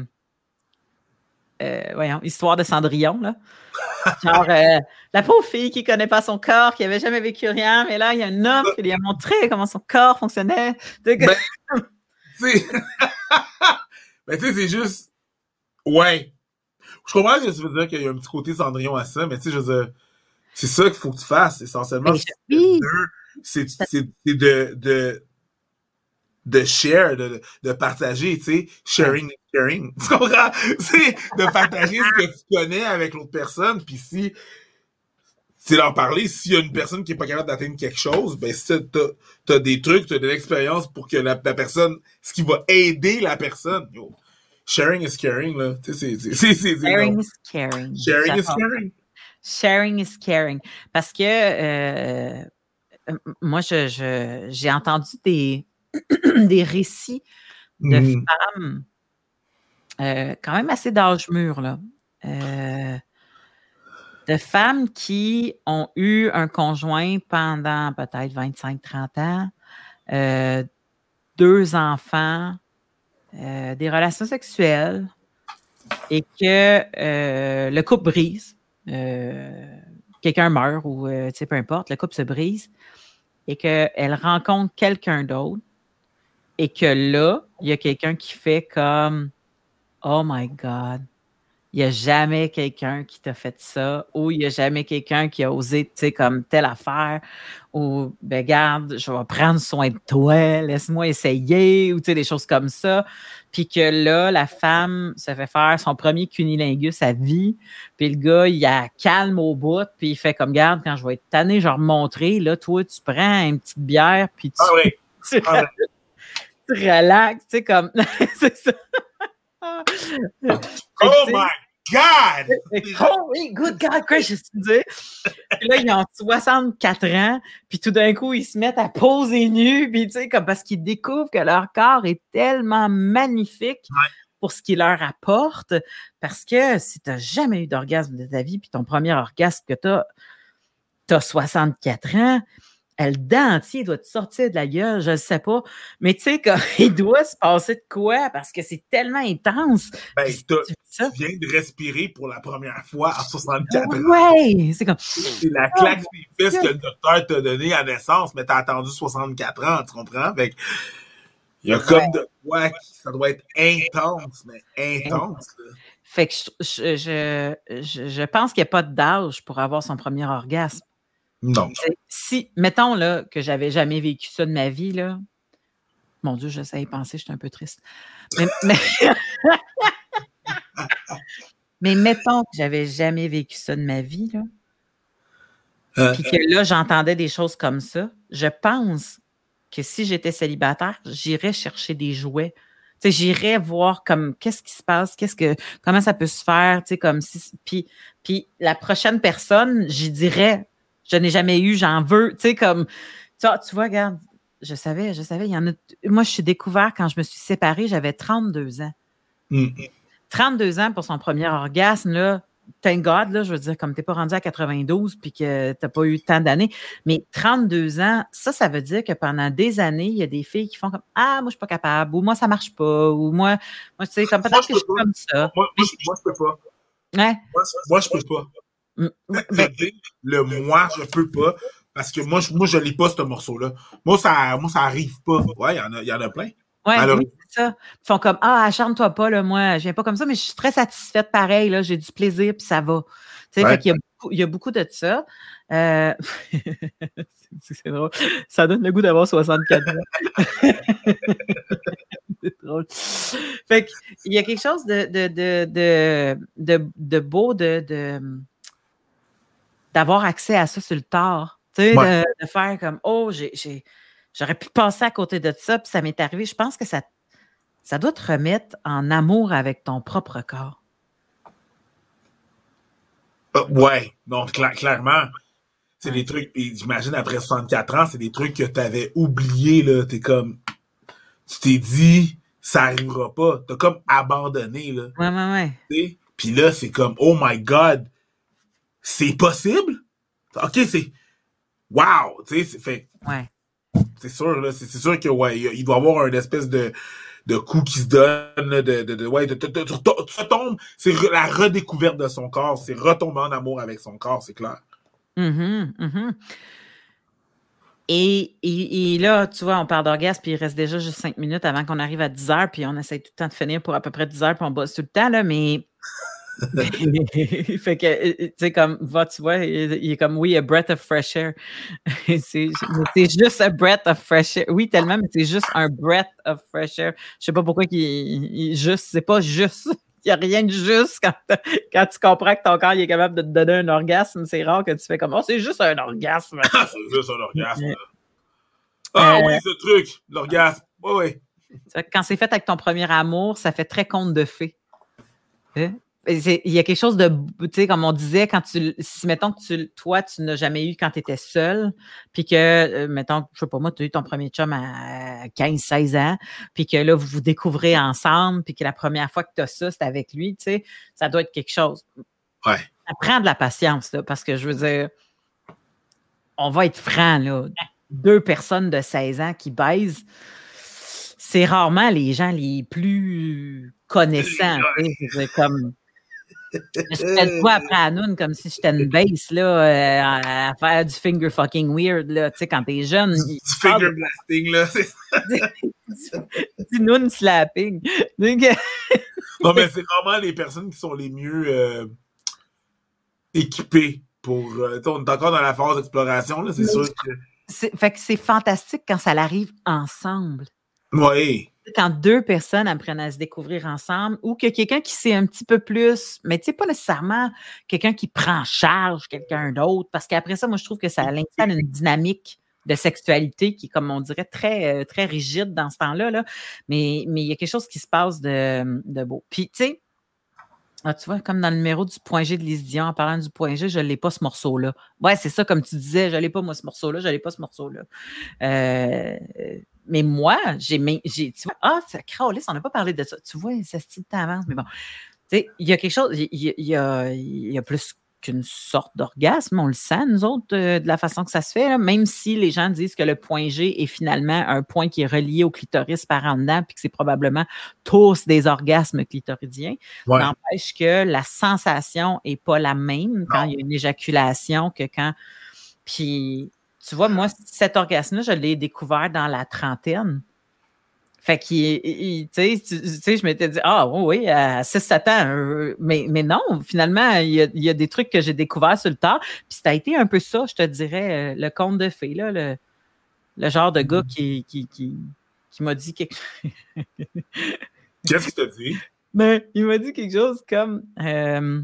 Speaker 2: euh, voyons, histoire de Cendrillon, là. Genre, euh, la pauvre fille qui ne connaît pas son corps, qui n'avait jamais vécu rien, mais là, il y a un homme qui lui a montré comment son corps fonctionnait. Ben,
Speaker 1: tu sais, ben, c'est juste... Ouais. Je comprends que tu veux dire qu'il y a un petit côté Cendrillon à ça, mais tu sais, je veux dire, c'est ça qu'il faut que tu fasses, essentiellement.
Speaker 2: Ben, oui.
Speaker 1: C'est, c'est, c'est de, de, de share, de, de partager, tu sais, sharing is caring. Tu comprends? C'est de partager ce que tu connais avec l'autre personne, puis si c'est leur parler, s'il y a une personne qui est pas capable d'atteindre quelque chose, ben si t'as, t'as des trucs, t'as de l'expérience pour que la, la personne, ce qui va aider la personne, yo, sharing is caring, là. Tu sais, c'est, c'est, c'est, c'est,
Speaker 2: sharing
Speaker 1: non.
Speaker 2: is caring.
Speaker 1: Sharing is caring.
Speaker 2: Sharing is caring. Parce que euh, moi, je, je, j'ai entendu des, des récits de mmh. femmes euh, quand même assez d'âge mûr, là. Euh, de femmes qui ont eu un conjoint pendant peut-être vingt-cinq à trente ans, euh, deux enfants, euh, des relations sexuelles, et que euh, le couple brise. Euh, quelqu'un meurt ou euh, tu sais, peu importe, le couple se brise, et qu'elle rencontre quelqu'un d'autre, et que là, il y a quelqu'un qui fait comme « Oh my God! » Il n'y a jamais quelqu'un qui t'a fait ça, ou il n'y a jamais quelqu'un qui a osé, tu sais, comme telle affaire, ou, ben, garde, je vais prendre soin de toi, laisse-moi essayer, ou, tu sais, des choses comme ça. Puis que là, la femme se fait faire son premier cunilingus à vie, puis le gars, il a calme au bout, puis il fait comme, garde, quand je vais être tanné, je vais remontrer, là, toi, tu prends une petite bière, puis tu,
Speaker 1: ah oui.
Speaker 2: tu,
Speaker 1: ah
Speaker 2: relaxes, oui. tu relaxes, tu sais, comme, c'est ça.
Speaker 1: Oh my God!
Speaker 2: Oh oui, good God gracious! Puis là, ils ont soixante-quatre ans, puis tout d'un coup, ils se mettent à poser nus, puis tu sais, comme parce qu'ils découvrent que leur corps est tellement magnifique
Speaker 1: ouais.
Speaker 2: pour ce qu'il leur apporte, parce que si tu n'as jamais eu d'orgasme de ta vie, puis ton premier orgasme que tu as, tu as soixante-quatre ans, le dentier doit te sortir de la gueule, je ne sais pas. Mais tu sais, il doit se passer de quoi? Parce que c'est tellement intense.
Speaker 1: Ben, tu viens de respirer pour la première fois à soixante-quatre ans.
Speaker 2: Oui, c'est comme...
Speaker 1: C'est la claque oh, des fesses que le docteur t'a donnée à naissance, mais t'as attendu soixante-quatre ans, tu comprends? Fait que, il y a comme ouais. de quoi, ça doit être intense, mais intense. Là.
Speaker 2: Fait que je, je, je, je pense qu'il n'y a pas d'âge pour avoir son premier orgasme.
Speaker 1: Non.
Speaker 2: Si, mettons là, que j'avais jamais vécu ça de ma vie, là. Mon Dieu, j'essaie de penser, je suis un peu triste. Mais, mais... mais mettons que j'avais jamais vécu ça de ma vie, là. Euh... Puis que là, j'entendais des choses comme ça. Je pense que si j'étais célibataire, j'irais chercher des jouets. Tu sais, j'irais voir comme qu'est-ce qui se passe, qu'est-ce que, comment ça peut se faire, tu sais, comme si. Puis, puis la prochaine personne, j'y dirais. Je n'ai jamais eu, j'en veux. Tu sais, comme, tu vois, tu vois, regarde, je savais, je savais, il y en a. Moi, je suis découvert quand je me suis séparée, j'avais trente-deux ans.
Speaker 1: Mm-hmm.
Speaker 2: trente-deux ans pour son premier orgasme, là, thank God, là, je veux dire, comme t'es pas rendu à quatre-vingt-douze puis que t'as pas eu tant d'années, mais trente-deux ans, ça, ça veut dire que pendant des années, il y a des filles qui font comme « Ah, moi, je suis pas capable » ou « Moi, ça marche pas » ou « Moi, moi tu sais, comme peut-être que je suis comme ça. »
Speaker 1: Moi, moi, je, moi, je peux pas.
Speaker 2: Ouais.
Speaker 1: Moi, moi, je peux pas.
Speaker 2: Mm,
Speaker 1: Je
Speaker 2: ben,
Speaker 1: dis, le moi, je peux pas. Parce que moi, je, moi, je lis pas ce morceau-là. Moi, ça, moi, ça arrive pas. Ouais, il y en a, il y en a plein.
Speaker 2: ouais,
Speaker 1: Alors,
Speaker 2: oui, c'est ça. Ils font comme Ah, acharne-toi pas, là, moi, je viens pas comme ça, mais je suis très satisfaite pareil, là, j'ai du plaisir, puis ça va. Tu sais,
Speaker 1: Ouais.
Speaker 2: fait qu'il y a beaucoup, il y a beaucoup de ça. Euh... c'est, c'est drôle. Ça donne le goût d'avoir soixante-quatre ans. C'est drôle. Fait qu'il y a quelque chose de, de, de, de, de, de beau de, de, d'avoir accès à ça sur le tard. Tu sais,
Speaker 1: Ouais.
Speaker 2: de, de faire comme Oh, j'ai, j'ai, j'aurais pu passer à côté de ça, puis ça m'est arrivé. Je pense que ça, ça doit te remettre en amour avec ton propre corps.
Speaker 1: Euh, ouais, donc cla- clairement, c'est
Speaker 2: Ouais.
Speaker 1: des trucs, et j'imagine après soixante-quatre ans, c'est des trucs que t'avais oubliés, là. T'es comme, tu t'es dit, ça arrivera pas. T'as comme abandonné, là.
Speaker 2: Ouais, ouais, ouais.
Speaker 1: T'sais? Puis là, c'est comme, oh my God, c'est possible? OK, c'est, wow, tu sais, c'est fait,
Speaker 2: Ouais.
Speaker 1: c'est sûr, là, c'est, c'est sûr que, ouais, il doit y avoir une espèce de, de coup qui se donne, là, de, de, de, ouais, de, de, de, de, de, ça tombe, c'est re- la redécouverte de son corps, c'est retomber en amour avec son corps, c'est clair.
Speaker 2: Mhm, mhm. Et, et, et là, tu vois, on parle d'orgasme, puis il reste déjà juste cinq minutes avant qu'on arrive à dix heures, puis on essaie tout le temps de finir pour à peu près dix heures, puis on bosse tout le temps, là, mais... fait que, tu sais, comme, va, tu vois, il, il est comme, oui, a breath of fresh air. c'est, c'est juste a breath of fresh air. Oui, tellement, mais c'est juste un breath of fresh air. Je sais pas pourquoi qu'il il, juste, c'est pas juste. Il n'y a rien de juste quand, quand tu comprends que ton corps il est capable de te donner un orgasme. C'est rare que tu fais comme, oh, c'est juste un orgasme.
Speaker 1: C'est juste un orgasme. Ah euh, oui, ce truc, l'orgasme. Oui, oui.
Speaker 2: Quand c'est fait avec ton premier amour, ça fait très conte de fées. Hein? Il y a quelque chose de, tu sais, comme on disait, quand tu, si mettons que tu, toi, tu n'as jamais eu quand tu étais seule, puis que, euh, mettons, je sais pas moi, tu as eu ton premier chum à quinze seize ans, puis que là, vous vous découvrez ensemble, puis que la première fois que tu as ça, c'est avec lui, tu sais, ça doit être quelque chose.
Speaker 1: Ouais.
Speaker 2: Ça prend de la patience, là, parce que je veux dire, on va être franc, là, deux personnes de seize ans qui baisent, c'est rarement les gens les plus connaissants, tu sais, c'est comme... Je fais le poids après Hanoun comme si j'étais une base là, euh, à, à faire du finger fucking weird. Là. Tu sais, quand t'es jeune.
Speaker 1: Du finger blasting, là.
Speaker 2: Du noun slapping.
Speaker 1: Non, mais c'est vraiment les personnes qui sont les mieux euh, équipées pour. Euh, on est encore dans la phase d'exploration, là, c'est mais sûr que.
Speaker 2: C'est, fait que c'est fantastique quand ça arrive ensemble.
Speaker 1: Oui.
Speaker 2: Quand deux personnes apprennent à se découvrir ensemble ou que quelqu'un qui sait un petit peu plus, mais tu sais, pas nécessairement quelqu'un qui prend en charge quelqu'un d'autre, parce qu'après ça, moi, je trouve que ça installe une dynamique de sexualité qui est, comme on dirait, très, très rigide dans ce temps-là, là. Mais, mais il y a quelque chose qui se passe de, de beau. Puis, tu sais, ah, tu vois, comme dans le numéro du point G de Lise Dion, en parlant du point G, je ne l'ai pas ce morceau-là. Ouais, c'est ça, comme tu disais, je ne l'ai pas, moi, ce morceau-là, je ne l'ai pas ce morceau-là. Euh, mais moi, j'ai, j'ai tu vois, ah, ça crâlisse, on n'a pas parlé de ça. Tu vois, ça style t'avance, mais bon. Tu sais, il y a quelque chose, il y, y, a, il y a plus qu'une sorte d'orgasme, on le sent, nous autres, de, de la façon que ça se fait, là, même si les gens disent que le point G est finalement un point qui est relié au clitoris par en dedans, puis que c'est probablement tous des orgasmes clitoridiens. Ouais. N'empêche que la sensation n'est pas la même quand non. il y a une éjaculation que quand... Puis, tu vois, moi, cet orgasme-là, je l'ai découvert dans la trentaine. Fait qu'il, tu sais, tu sais, je m'étais dit, ah oui, à six sept ans, euh, mais, mais non, finalement, il y, a, il y a des trucs que j'ai découverts sur le tard, puis ça a été un peu ça, je te dirais, le conte de fées, là, le, le genre de gars qui, qui, qui, qui m'a dit quelque chose.
Speaker 1: Qu'est-ce qu'il t'a dit?
Speaker 2: Mais il m'a dit quelque chose comme, euh,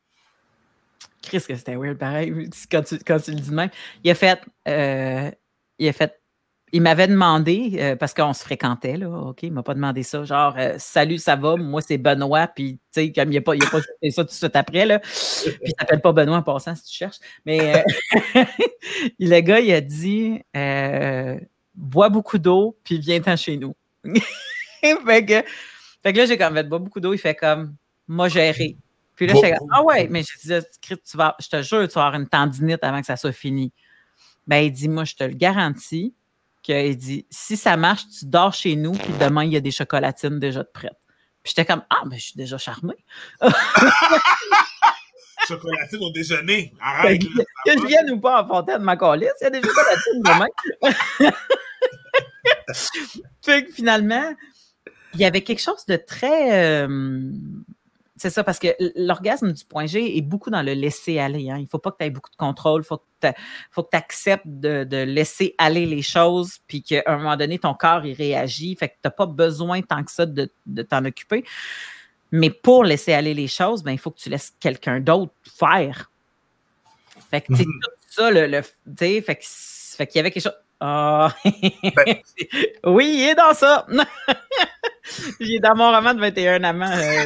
Speaker 2: Chris, que c'était weird, pareil, quand tu, quand tu le dis même, il a fait, euh, il a fait, il m'avait demandé, euh, parce qu'on se fréquentait, là, OK, il m'a pas demandé ça, genre, euh, salut, ça va, moi, c'est Benoît, puis, tu sais, comme il n'a pas, il a pas fait ça tout de suite après, là, puis il s'appelle pas Benoît en passant, si tu cherches, mais euh, le gars, il a dit, euh, bois beaucoup d'eau, puis viens-t'en chez nous. fait, que, fait que là, j'ai comme fait, bois beaucoup d'eau, il fait comme, moi, gérer. Puis là,
Speaker 1: Bon.
Speaker 2: j'étais comme, ah ouais, mais j'ai dit, tu vas, je te jure, tu vas avoir une tendinite avant que ça soit fini. Ben, il dit, moi, je te le garantis, qu'il dit, si ça marche, tu dors chez nous, puis demain, il y a des chocolatines déjà de prêtes. Puis j'étais comme, ah, ben, je suis déjà charmée.
Speaker 1: Chocolatine au déjeuner. Arrête.
Speaker 2: Ben, là, que je vienne ou pas en fontaine, ma calisse, il y a des chocolatines demain. Fait que finalement, il y avait quelque chose de très... Euh, c'est ça, parce que l'orgasme du point G est beaucoup dans le laisser-aller. Hein. Il ne faut pas que tu aies beaucoup de contrôle. Il faut que tu acceptes de, de laisser aller les choses, puis qu'à un moment donné, ton corps, il réagit. Fait que tu n'as pas besoin tant que ça de, de t'en occuper. Mais pour laisser aller les choses, ben, il faut que tu laisses quelqu'un d'autre faire. Fait que, tu sais, mm-hmm. tout ça, le, le tu sais, fait, fait qu'il y avait quelque chose... Oh. Ben. Oui, il est dans ça. Il est dans mon roman de vingt et un amants. Euh...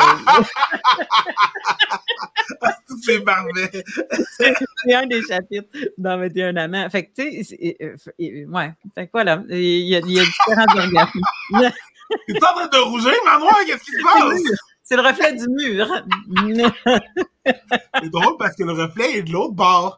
Speaker 1: Tout c'est parfait.
Speaker 2: C'est un des chapitres dans vingt et un amants. Fait que, tu sais, euh, ouais. Fait que voilà, il y a, il y a différents orgasmes.
Speaker 1: T'es en train de rougir, Manoir? Qu'est-ce qui se passe?
Speaker 2: C'est le reflet du mur.
Speaker 1: C'est drôle parce que le reflet est de l'autre bord.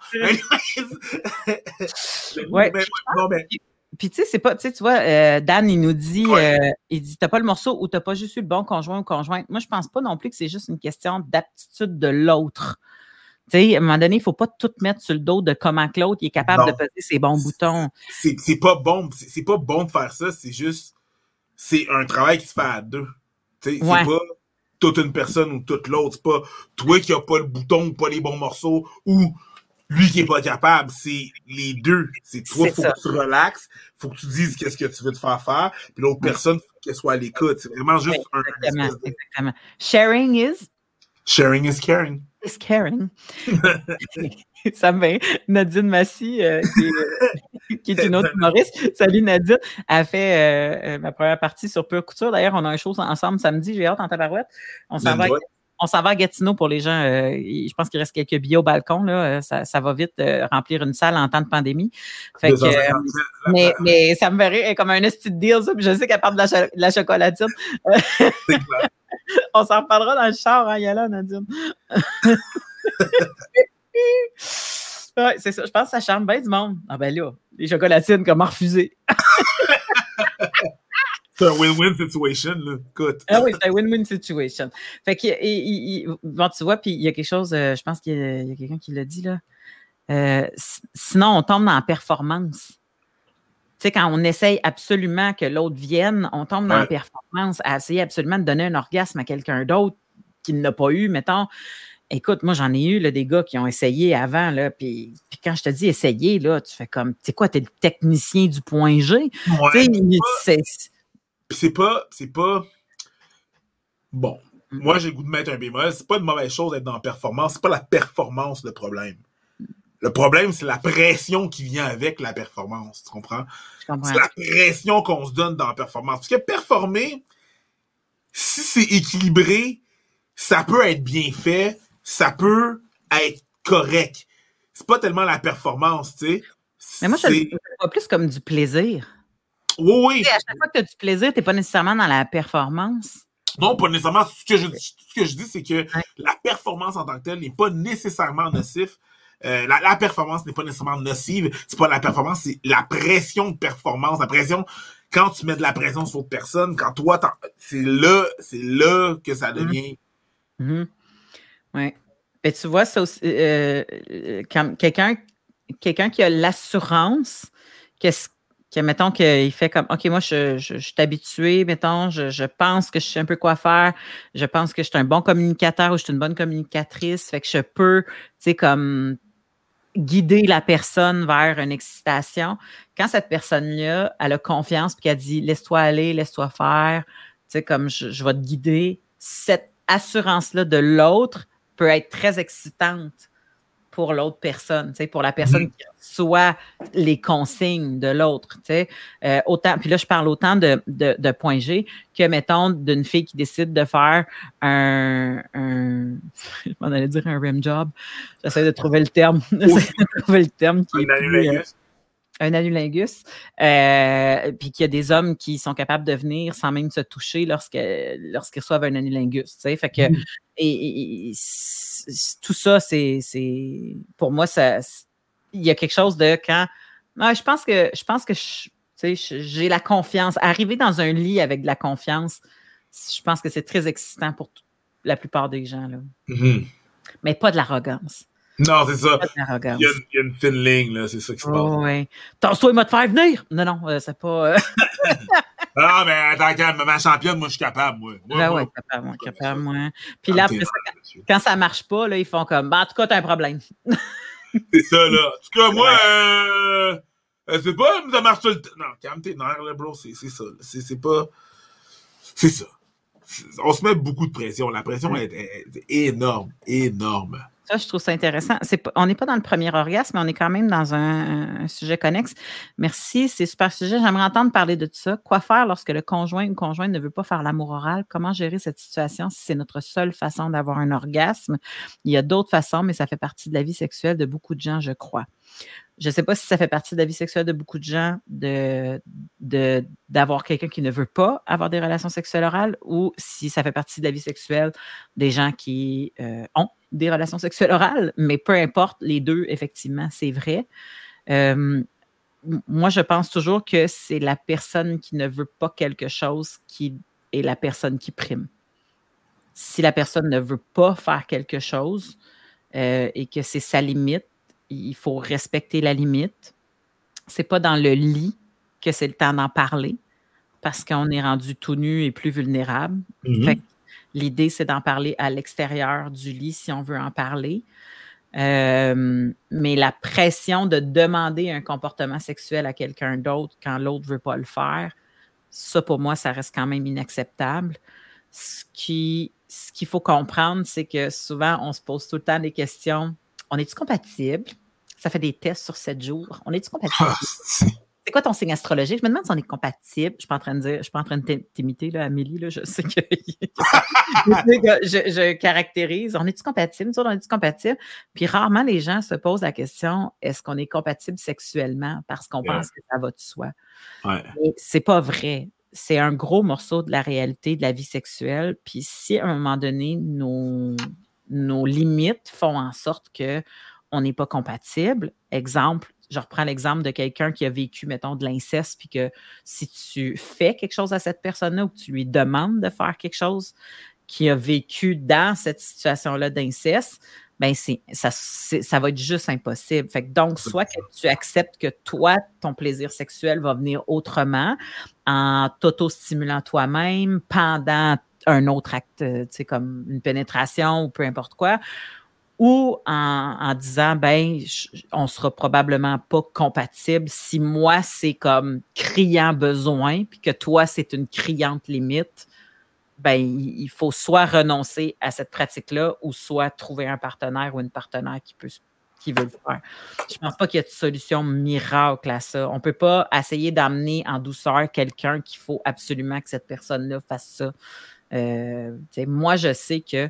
Speaker 2: Ouais. Mais, non, mais... Puis, tu sais, c'est pas, tu sais, tu vois, euh, Dan, il nous dit, ouais. euh, il dit, t'as pas le morceau ou t'as pas juste eu le bon conjoint ou conjointe. Moi, je pense pas non plus que c'est juste une question d'aptitude de l'autre. Tu sais, à un moment donné, il faut pas tout mettre sur le dos de comment que l'autre il est capable non. de peser ses bons boutons.
Speaker 1: C'est, c'est pas bon, c'est, c'est pas bon de faire ça, c'est juste, c'est un travail qui se fait à deux. Tu sais, ouais. c'est pas toute une personne ou toute l'autre. C'est pas toi qui a pas le bouton ou pas les bons morceaux ou lui qui est pas capable. C'est les deux. C'est toi, c'est faut ça. que tu relaxes, faut que tu dises qu'est-ce que tu veux te faire faire, puis l'autre ouais. personne, faut qu'elle soit à l'écoute. C'est vraiment juste
Speaker 2: ouais, exactement,
Speaker 1: un...
Speaker 2: De... Exactement. Sharing is...
Speaker 1: Sharing is caring.
Speaker 2: Is caring. Ça me va. Nadine Massy, euh, qui, est, qui est une autre humoriste. Salut Nadine. Elle a fait euh, ma première partie sur Pure Couture. D'ailleurs, on a un show ensemble samedi. J'ai hâte en tabarouette. On s'en va, on s'en va à Gatineau pour les gens. Euh, je pense qu'il reste quelques billets au balcon. Là. Ça, ça va vite euh, remplir une salle en temps de pandémie. Fait que, euh, mais, mais ça me verrait comme un esti de deal, ça. Puis je sais qu'elle parle de la, cho- de la chocolatine. C'est clair. On s'en reparlera dans le char, hein, Yala, Nadine. Ouais, c'est ça. Je pense que ça charme bien du monde. Ah ben là, les chocolatines, comment refuser?
Speaker 1: C'est un win-win situation, là. Écoute.
Speaker 2: Ah oui, c'est un win-win situation. Fait que, il, il, il, bon, tu vois, puis il y a quelque chose, euh, je pense qu'il y a, il y a quelqu'un qui l'a dit, là. Euh, sinon, on tombe dans la performance. Tu sais, quand on essaye absolument que l'autre vienne, on tombe dans ouais. la performance à essayer absolument de donner un orgasme à quelqu'un d'autre qui ne l'a pas eu, mettons. Écoute, moi, j'en ai eu là, des gars qui ont essayé avant, là, puis, puis quand je te dis essayer, là, tu fais comme, tu sais quoi, t'es le technicien du point G.
Speaker 1: Ouais, c'est, c'est, c'est pas, c'est pas, bon, mm-hmm. moi, j'ai le goût de mettre un bémol, c'est pas une mauvaise chose d'être dans la performance, c'est pas la performance le problème. Le problème, c'est la pression qui vient avec la performance, tu comprends?
Speaker 2: Je comprends.
Speaker 1: C'est la pression qu'on se donne dans la performance. Parce que performer, si c'est équilibré, ça peut être bien fait, ça peut être correct. C'est pas tellement la performance, tu sais.
Speaker 2: Mais moi, je le vois plus comme du plaisir.
Speaker 1: Oui, oui.
Speaker 2: Tu sais, à chaque fois que tu as du plaisir, tu n'es pas nécessairement dans la performance.
Speaker 1: Non, pas nécessairement. Ce que je, ce que je dis, c'est que ouais. la performance en tant que telle n'est pas nécessairement nocif. Euh, la, la performance n'est pas nécessairement nocive. C'est pas la performance, c'est la pression de performance. La pression, quand tu mets de la pression sur autre personne, quand toi, c'est là, c'est là que ça devient...
Speaker 2: Mmh. Mmh. Oui. Ben, tu vois, ça aussi, euh, quand quelqu'un, quelqu'un qui a l'assurance que, que mettons, qu'il fait comme, OK, moi, je, je, je suis habitué, mettons, je, je pense que je sais un peu quoi faire, je pense que je suis un bon communicateur ou je suis une bonne communicatrice, fait que je peux, tu sais, comme guider la personne vers une excitation. Quand cette personne-là, elle a confiance puis qu'elle dit, laisse-toi aller, laisse-toi faire, tu sais, comme je, je vais te guider, cette assurance-là de l'autre peut être très excitante pour l'autre personne, tu sais, pour la personne mmh. qui reçoit les consignes de l'autre, tu sais. Euh, autant, puis là, je parle autant de, de, de point G que, mettons, d'une fille qui décide de faire un, un je m'en allais dire un rim job. J'essaie de trouver le terme. J'essaie de trouver le terme qui est plus, euh, un anulingus, euh, puis qu'il y a des hommes qui sont capables de venir sans même se toucher lorsque, lorsqu'ils reçoivent un anulingus, tu sais, fait que mmh. et, et, et, tout ça, c'est, c'est pour moi, ça, il y a quelque chose de quand, non, je pense que, je pense que je, tu sais, j'ai la confiance, arriver dans un lit avec de la confiance, je pense que c'est très excitant pour t- la plupart des gens, là.
Speaker 1: Mmh.
Speaker 2: Mais pas de l'arrogance.
Speaker 1: Non, c'est ça.
Speaker 2: Pas de l'arrogance.
Speaker 1: Il y a, il y a une fine ligne, là, c'est ça qui se passe.
Speaker 2: Oh, oui. T'en-toi, il m'a te faire venir. Non, non, euh, c'est pas. Euh...
Speaker 1: non, mais attends, quand ma championne, moi, je suis capable, moi. moi
Speaker 2: ben
Speaker 1: moi,
Speaker 2: ouais, capable, moi, capable, moi. Puis là, après ça, quand, quand ça marche pas, là, ils font comme, ben, en tout cas, t'as un problème.
Speaker 1: c'est ça, là. En tout cas, moi, ouais. euh, euh, c'est pas, ça marche tout le temps. Non, calme tes nerfs, là, bro, c'est, c'est ça. C'est, c'est pas. C'est ça. C'est, on se met beaucoup de pression. La pression est, est, est énorme, énorme.
Speaker 2: Ça, je trouve ça intéressant. C'est pas, on n'est pas dans le premier orgasme, mais on est quand même dans un, un sujet connexe. Merci, c'est super sujet. J'aimerais entendre parler de tout ça. Quoi faire lorsque le conjoint ou conjointe ne veut pas faire l'amour oral? Comment gérer cette situation si c'est notre seule façon d'avoir un orgasme? Il y a d'autres façons, mais ça fait partie de la vie sexuelle de beaucoup de gens, je crois. Je ne sais pas si ça fait partie de la vie sexuelle de beaucoup de gens de, de, d'avoir quelqu'un qui ne veut pas avoir des relations sexuelles orales ou si ça fait partie de la vie sexuelle des gens qui euh, ont des relations sexuelles orales, mais peu importe, les deux, effectivement, c'est vrai. Euh, moi, je pense toujours que c'est la personne qui ne veut pas quelque chose qui est la personne qui prime. Si la personne ne veut pas faire quelque chose euh, et que c'est sa limite, il faut respecter la limite. C'est pas dans le lit que c'est le temps d'en parler parce qu'on est rendu tout nu et plus vulnérable. Mm-hmm. Fait que l'idée, c'est d'en parler à l'extérieur du lit si on veut en parler. Euh, mais la pression de demander un comportement sexuel à quelqu'un d'autre quand l'autre veut pas le faire, ça, pour moi, ça reste quand même inacceptable. Ce qui, ce qu'il faut comprendre, c'est que souvent, on se pose tout le temps des questions. On est-tu compatible? Ça fait des tests sur sept jours. On est-tu compatible? C'est quoi ton signe astrologique? Je me demande si on est compatible. Je ne suis pas en train de dire, je suis pas en train de t'imiter, là, Amélie. Là, je sais que je, je caractérise. On est-tu compatible? Nous autres, on est-tu compatible? Puis rarement, les gens se posent la question, est-ce qu'on est compatible sexuellement parce qu'on yeah. pense que ça va de soi?
Speaker 1: Ouais.
Speaker 2: Et c'est pas vrai. C'est un gros morceau de la réalité de la vie sexuelle. Puis si à un moment donné, nos, nos limites font en sorte qu'on n'est pas compatible, exemple, je reprends l'exemple de quelqu'un qui a vécu, mettons, de l'inceste, puis que si tu fais quelque chose à cette personne-là ou que tu lui demandes de faire quelque chose qui a vécu dans cette situation-là d'inceste, ben c'est, ça, c'est, ça va être juste impossible. Fait que donc, soit que tu acceptes que toi, ton plaisir sexuel va venir autrement, en t'auto-stimulant toi-même pendant un autre acte, tu sais, comme une pénétration ou peu importe quoi, ou en, en disant, ben, je, on sera probablement pas compatible si moi, c'est comme criant besoin, puis que toi, c'est une criante limite. Ben, il faut soit renoncer à cette pratique-là ou soit trouver un partenaire ou une partenaire qui peut qui veut le faire. Je ne pense pas qu'il y ait de solution miracle à ça. On ne peut pas essayer d'amener en douceur quelqu'un qu'il faut absolument que cette personne-là fasse ça. Euh, moi, je sais que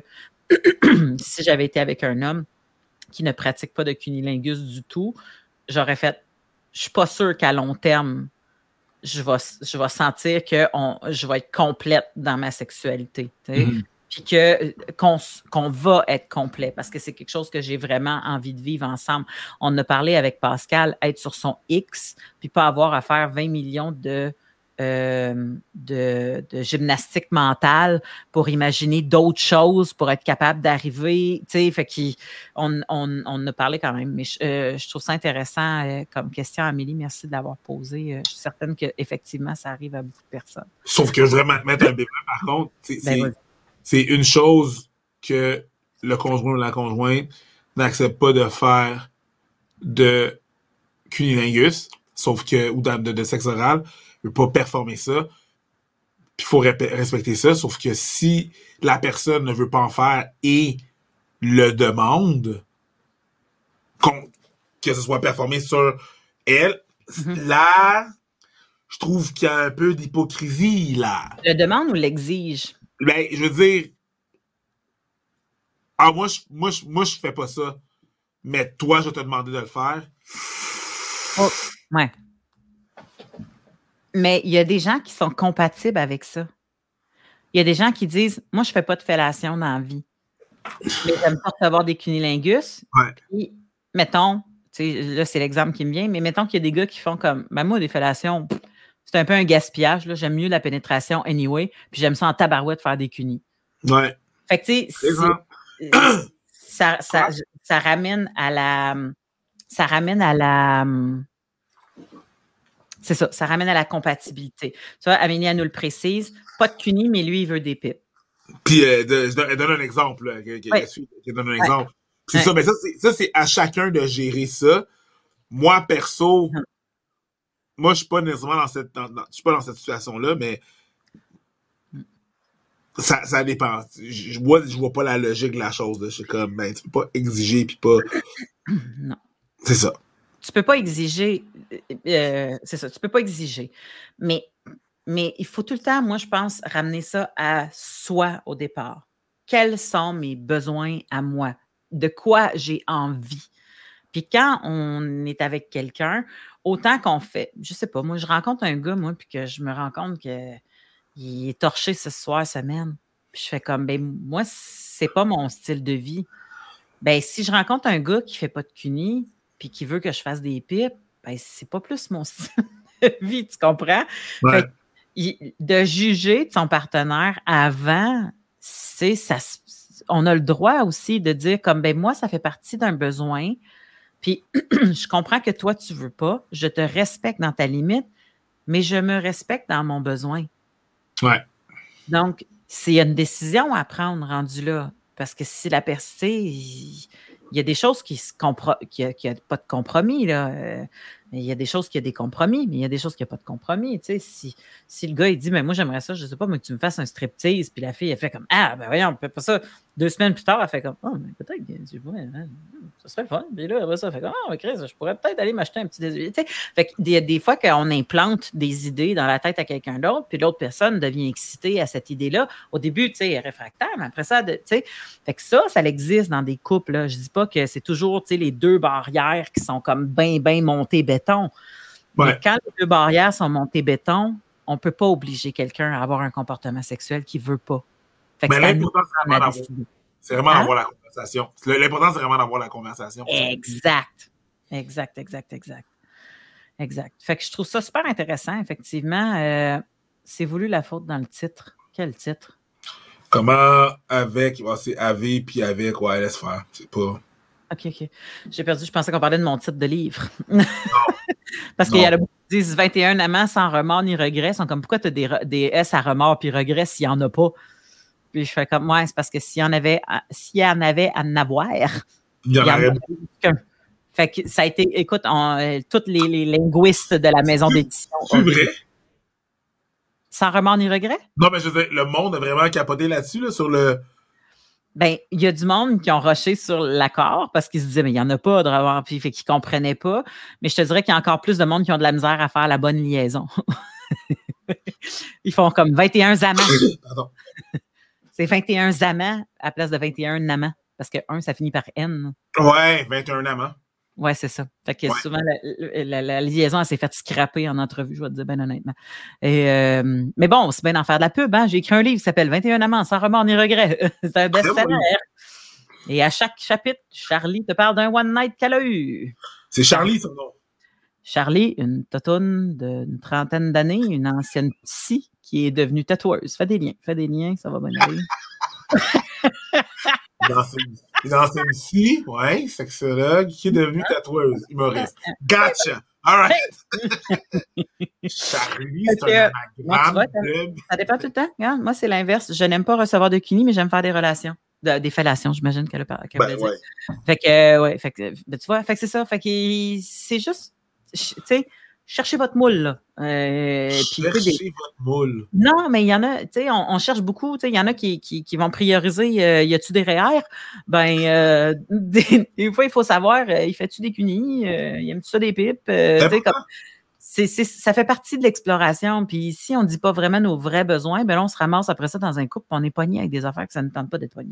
Speaker 2: si j'avais été avec un homme qui ne pratique pas de cunnilingus du tout, j'aurais fait, je ne suis pas sûre qu'à long terme, je vais, je vais sentir que on, je vais être complète dans ma sexualité. Mm-hmm. Puis que, qu'on, qu'on va être complet parce que c'est quelque chose que j'ai vraiment envie de vivre ensemble. On a parlé avec Pascal, être sur son X, puis pas avoir à faire vingt millions de, euh, de, de gymnastique mentale pour imaginer d'autres choses, pour être capable d'arriver. Tu sais, fait qu'on on, on a parlé quand même. Mais je, euh, je trouve ça intéressant euh, comme question, Amélie. Merci de l'avoir posé. Euh, je suis certaine qu'effectivement, ça arrive à beaucoup de personnes.
Speaker 1: Sauf que vraiment mettre un bébé, par contre, c'est, ben c'est, oui. c'est une chose que le conjoint ou la conjointe n'accepte pas de faire de cunnilingus, sauf que, ou de, de, de sexe oral, ne peut pas performer ça. Puis il faut rep- respecter ça, sauf que si la personne ne veut pas en faire et le demande, que ce soit performé sur elle, mm-hmm. là, je trouve qu'il y a un peu d'hypocrisie, là.
Speaker 2: Le demande ou l'exige?
Speaker 1: Ben, je veux dire, ah, moi, je, moi, je, moi, je fais pas ça, mais toi, je vais te demander de le faire.
Speaker 2: Oh, ouais. Mais il y a des gens qui sont compatibles avec ça. Il y a des gens qui disent « Moi, je ne fais pas de fellation dans la vie. Mais j'aime pas recevoir des cunilingus.
Speaker 1: Ouais. »
Speaker 2: Puis, mettons, tu sais, là, c'est l'exemple qui me vient, mais mettons qu'il y a des gars qui font comme « Ben moi, des fellations, c'est un peu un gaspillage. Là. J'aime mieux la pénétration anyway. Puis j'aime ça en tabarouette faire des cunis. »
Speaker 1: Ouais.
Speaker 2: Fait que, tu sais, ça, ça, ça ramène à la... Ça ramène à la... C'est ça, ça ramène à la compatibilité. Tu vois, Amélie, elle nous le précise. Pas de cunis, mais lui, il veut des pipes.
Speaker 1: Puis, euh, de, de, elle donne un exemple. Là, que, que,
Speaker 2: oui.
Speaker 1: Elle donne un exemple. Ouais. C'est ouais. ça, mais ça, c'est, ça, c'est à chacun de gérer ça. Moi, perso, hum. moi, je suis pas nécessairement dans cette, dans, dans, je suis pas dans cette situation-là, mais ça, ça dépend. Je, je vois, je vois pas la logique de la chose. Là. Je suis comme, ben, tu peux pas exiger puis pas.
Speaker 2: Non.
Speaker 1: C'est ça.
Speaker 2: Tu peux pas exiger. Euh, c'est ça, tu peux pas exiger. Mais, mais il faut tout le temps, moi, je pense, ramener ça à soi au départ. Quels sont mes besoins à moi? De quoi j'ai envie? Puis quand on est avec quelqu'un, autant qu'on fait, je sais pas, moi, je rencontre un gars, moi, puis que je me rends compte qu'il est torché ce soir, semaine. Puis je fais comme, ben moi, c'est pas mon style de vie. Ben si je rencontre un gars qui fait pas de cuni, puis qui veut que je fasse des pipes, ben c'est pas plus mon style de vie, tu comprends?
Speaker 1: Ouais.
Speaker 2: Fait que, de juger de son partenaire avant, c'est ça, on a le droit aussi de dire comme, ben moi, ça fait partie d'un besoin, puis je comprends que toi, tu veux pas, je te respecte dans ta limite, mais je me respecte dans mon besoin.
Speaker 1: Ouais.
Speaker 2: Donc, s'il y a une décision à prendre rendu là, parce que si la personne, il y a des choses qui se compro- qui a, qui a pas de compromis, là. Euh, il y a des choses qui a des compromis, mais il y a des choses qui n'ont pas de compromis. Tu sais, si, si le gars, il dit, mais moi, j'aimerais ça, je ne sais pas, mais que tu me fasses un striptease, puis la fille, elle fait comme, ah, ben voyons, on peut pas ça. Deux semaines plus tard, elle fait comme, oh, mais peut-être que tu vois, hein, ça serait le fun. Puis là, après ça, elle fait comme, ah, mais Chris, je pourrais peut-être aller m'acheter un petit désolé. Tu sais, fait qu'il y a des fois qu'on implante des idées dans la tête à quelqu'un d'autre, puis l'autre personne devient excitée à cette idée-là. Au début, tu sais, elle est réfractaire, mais après ça, tu sais, fait que ça, ça existe dans des couples, là. Je dis pas que c'est toujours, tu sais, les deux barrières qui sont comme bien, bien montées béton.
Speaker 1: Ouais.
Speaker 2: Mais quand les deux barrières sont montées béton, on ne peut pas obliger quelqu'un à avoir un comportement sexuel qu'il ne veut pas. Fait que
Speaker 1: mais l'important, c'est vraiment, c'est vraiment
Speaker 2: hein?
Speaker 1: d'avoir la conversation. L'important, c'est vraiment d'avoir la conversation.
Speaker 2: Exact. Exact, exact, exact. Exact. Fait que je trouve ça super intéressant, effectivement. Euh, c'est voulu la faute dans le titre. Quel titre?
Speaker 1: Comment avec, ouais, c'est avec puis avec, ouais, laisse faire. C'est pas.
Speaker 2: OK, OK. J'ai perdu, je pensais qu'on parlait de mon titre de livre. Non. Parce qu'il y a beaucoup qui disent vingt et un amants sans remords ni regrets. Ils sont comme, pourquoi tu as des, des S à remords puis regrets s'il n'y en a pas? Puis je fais comme, ouais, c'est parce que s'il y en avait, s'il y en avait à en avoir,
Speaker 1: il y en, il y en aurait
Speaker 2: qu'un. Fait que ça a été, écoute, on, euh, tous les, les linguistes de la maison d'édition.
Speaker 1: C'est vrai?
Speaker 2: Sans remords ni regrets?
Speaker 1: Non, mais je veux dire, le monde a vraiment capoté là-dessus, là, sur le.
Speaker 2: Ben, il y a du monde qui ont rushé sur l'accord parce qu'ils se disaient, mais il n'y en a pas de remords, puis fait qu'ils ne comprenaient pas. Mais je te dirais qu'il y a encore plus de monde qui ont de la misère à faire la bonne liaison. Ils font comme vingt et un amants.
Speaker 1: Pardon.
Speaker 2: C'est vingt et un amants à la place de vingt et un amants. Parce que un, ça finit par N.
Speaker 1: Ouais, vingt et un amants.
Speaker 2: Ouais, c'est ça. Fait que
Speaker 1: ouais.
Speaker 2: souvent, la, la, la liaison, elle s'est faite scraper en entrevue, je vais te dire bien honnêtement. Et, euh, mais bon, c'est bien d'en faire de la pub. Hein? J'ai écrit un livre qui s'appelle vingt et un amants sans remords ni regrets. C'est un best-seller. Et à chaque chapitre, Charlie te parle d'un one night qu'elle a eu.
Speaker 1: C'est Charlie, son nom.
Speaker 2: Charlie, une totoune d'une trentaine d'années, une ancienne psy qui est devenue tatoueuse. Fais des liens, fais des liens, ça va bien aller.
Speaker 1: Une ancienne psy, ouais, sexologue, qui est devenue tatoueuse, humoriste. Gotcha! All right! Charlie, c'est un anagramme de...
Speaker 2: Ça dépend tout le temps. Regarde, moi, c'est l'inverse. Je n'aime pas recevoir de cuni, mais j'aime faire des relations. De, des fellations, j'imagine qu'elle a qu'elle
Speaker 1: ben,
Speaker 2: dire.
Speaker 1: Ouais.
Speaker 2: Fait que, euh, ouais, fait que, ben, tu vois, fait que c'est ça. Fait que c'est juste, tu sais, cherchez votre moule, là. Euh,
Speaker 1: cherchez
Speaker 2: des...
Speaker 1: votre moule.
Speaker 2: Non, mais il y en a, tu sais, on, on cherche beaucoup, tu sais, il y en a qui, qui, qui vont prioriser, euh, y a-tu des R E E R? Ben, euh, des, des fois, il faut savoir, euh, il fait-tu des cunis? Euh, il aime-tu ça des pipes? Euh, tu sais, comme... C'est, c'est, ça fait partie de l'exploration. Puis si on ne dit pas vraiment nos vrais besoins, ben là, on se ramasse après ça dans un couple, on est pogné avec des affaires que ça ne tente pas d'être pogné.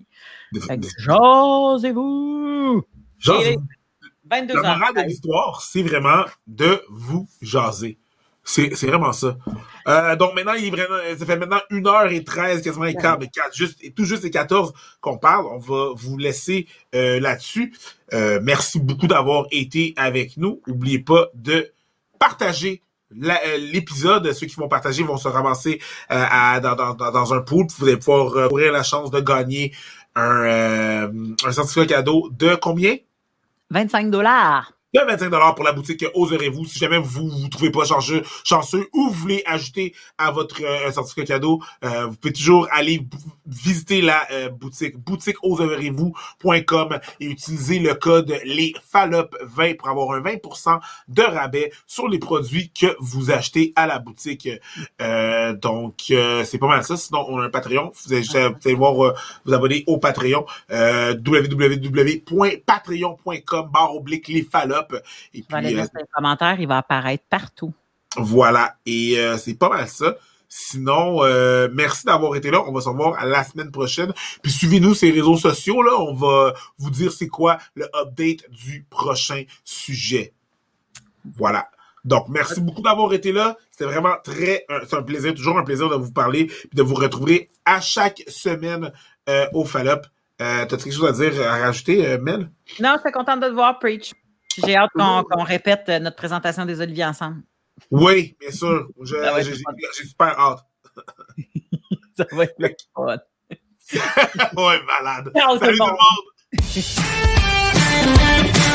Speaker 2: Jasez-vous!
Speaker 1: Jasez-vous!
Speaker 2: vingt-deux
Speaker 1: La
Speaker 2: heures.
Speaker 1: morale de l'histoire, c'est vraiment de vous jaser. C'est, c'est vraiment ça. Euh, donc maintenant, il est vraiment, ça fait maintenant une heure et treize, quasiment et quart, mais quatre, juste, et tout juste les quatorze qu'on parle. On va vous laisser euh, là-dessus. Euh, merci beaucoup d'avoir été avec nous. N'oubliez pas de partager la, euh, l'épisode. Ceux qui vont partager vont se ramasser euh, à, dans, dans, dans un pool. Vous allez pouvoir euh, courir la chance de gagner un, euh, un certificat cadeau de combien?
Speaker 2: vingt-cinq dollars.
Speaker 1: De vingt-cinq dollars pour la boutique Oserez-vous. Si jamais vous vous trouvez pas chanceux, chanceux ou vous voulez ajouter à votre euh, certificat cadeau, euh, vous pouvez toujours aller b- visiter la euh, boutique boutique oserez-vous point com et utiliser le code les Fallops vingt pour avoir un vingt pour cent de rabais sur les produits que vous achetez à la boutique. Euh, donc, euh, c'est pas mal ça. Sinon, on a un Patreon. Vous allez, juste, vous allez voir euh, vous abonner au Patreon. Euh, w w w point patreon point com barre oblique les Fallops. Et puis,
Speaker 2: va aller
Speaker 1: euh,
Speaker 2: mettre un commentaire, il va apparaître partout.
Speaker 1: voilà. Et euh, c'est pas mal ça. Sinon, euh, merci d'avoir été là. On va se revoir à la semaine prochaine. Puis suivez-nous sur les réseaux sociaux. Là, on va vous dire c'est quoi le update du prochain sujet. Voilà. Donc, merci beaucoup d'avoir été là. C'était vraiment très... Euh, c'est un plaisir, toujours un plaisir de vous parler et de vous retrouver à chaque semaine euh, au Fallop. Euh, T'as-tu quelque chose à dire, à rajouter, euh, Mel?
Speaker 2: Non, je suis contente de te voir, Preach. J'ai hâte qu'on, qu'on répète notre présentation des Oliviers ensemble.
Speaker 1: Oui, bien sûr. Je,
Speaker 2: Ça va être
Speaker 1: j'ai, j'ai,
Speaker 2: fun.
Speaker 1: j'ai super hâte.
Speaker 2: Ça va être le fun.
Speaker 1: Ouais, malade.
Speaker 2: Ciao, tout le
Speaker 1: Salut tout
Speaker 2: monde.
Speaker 1: le monde.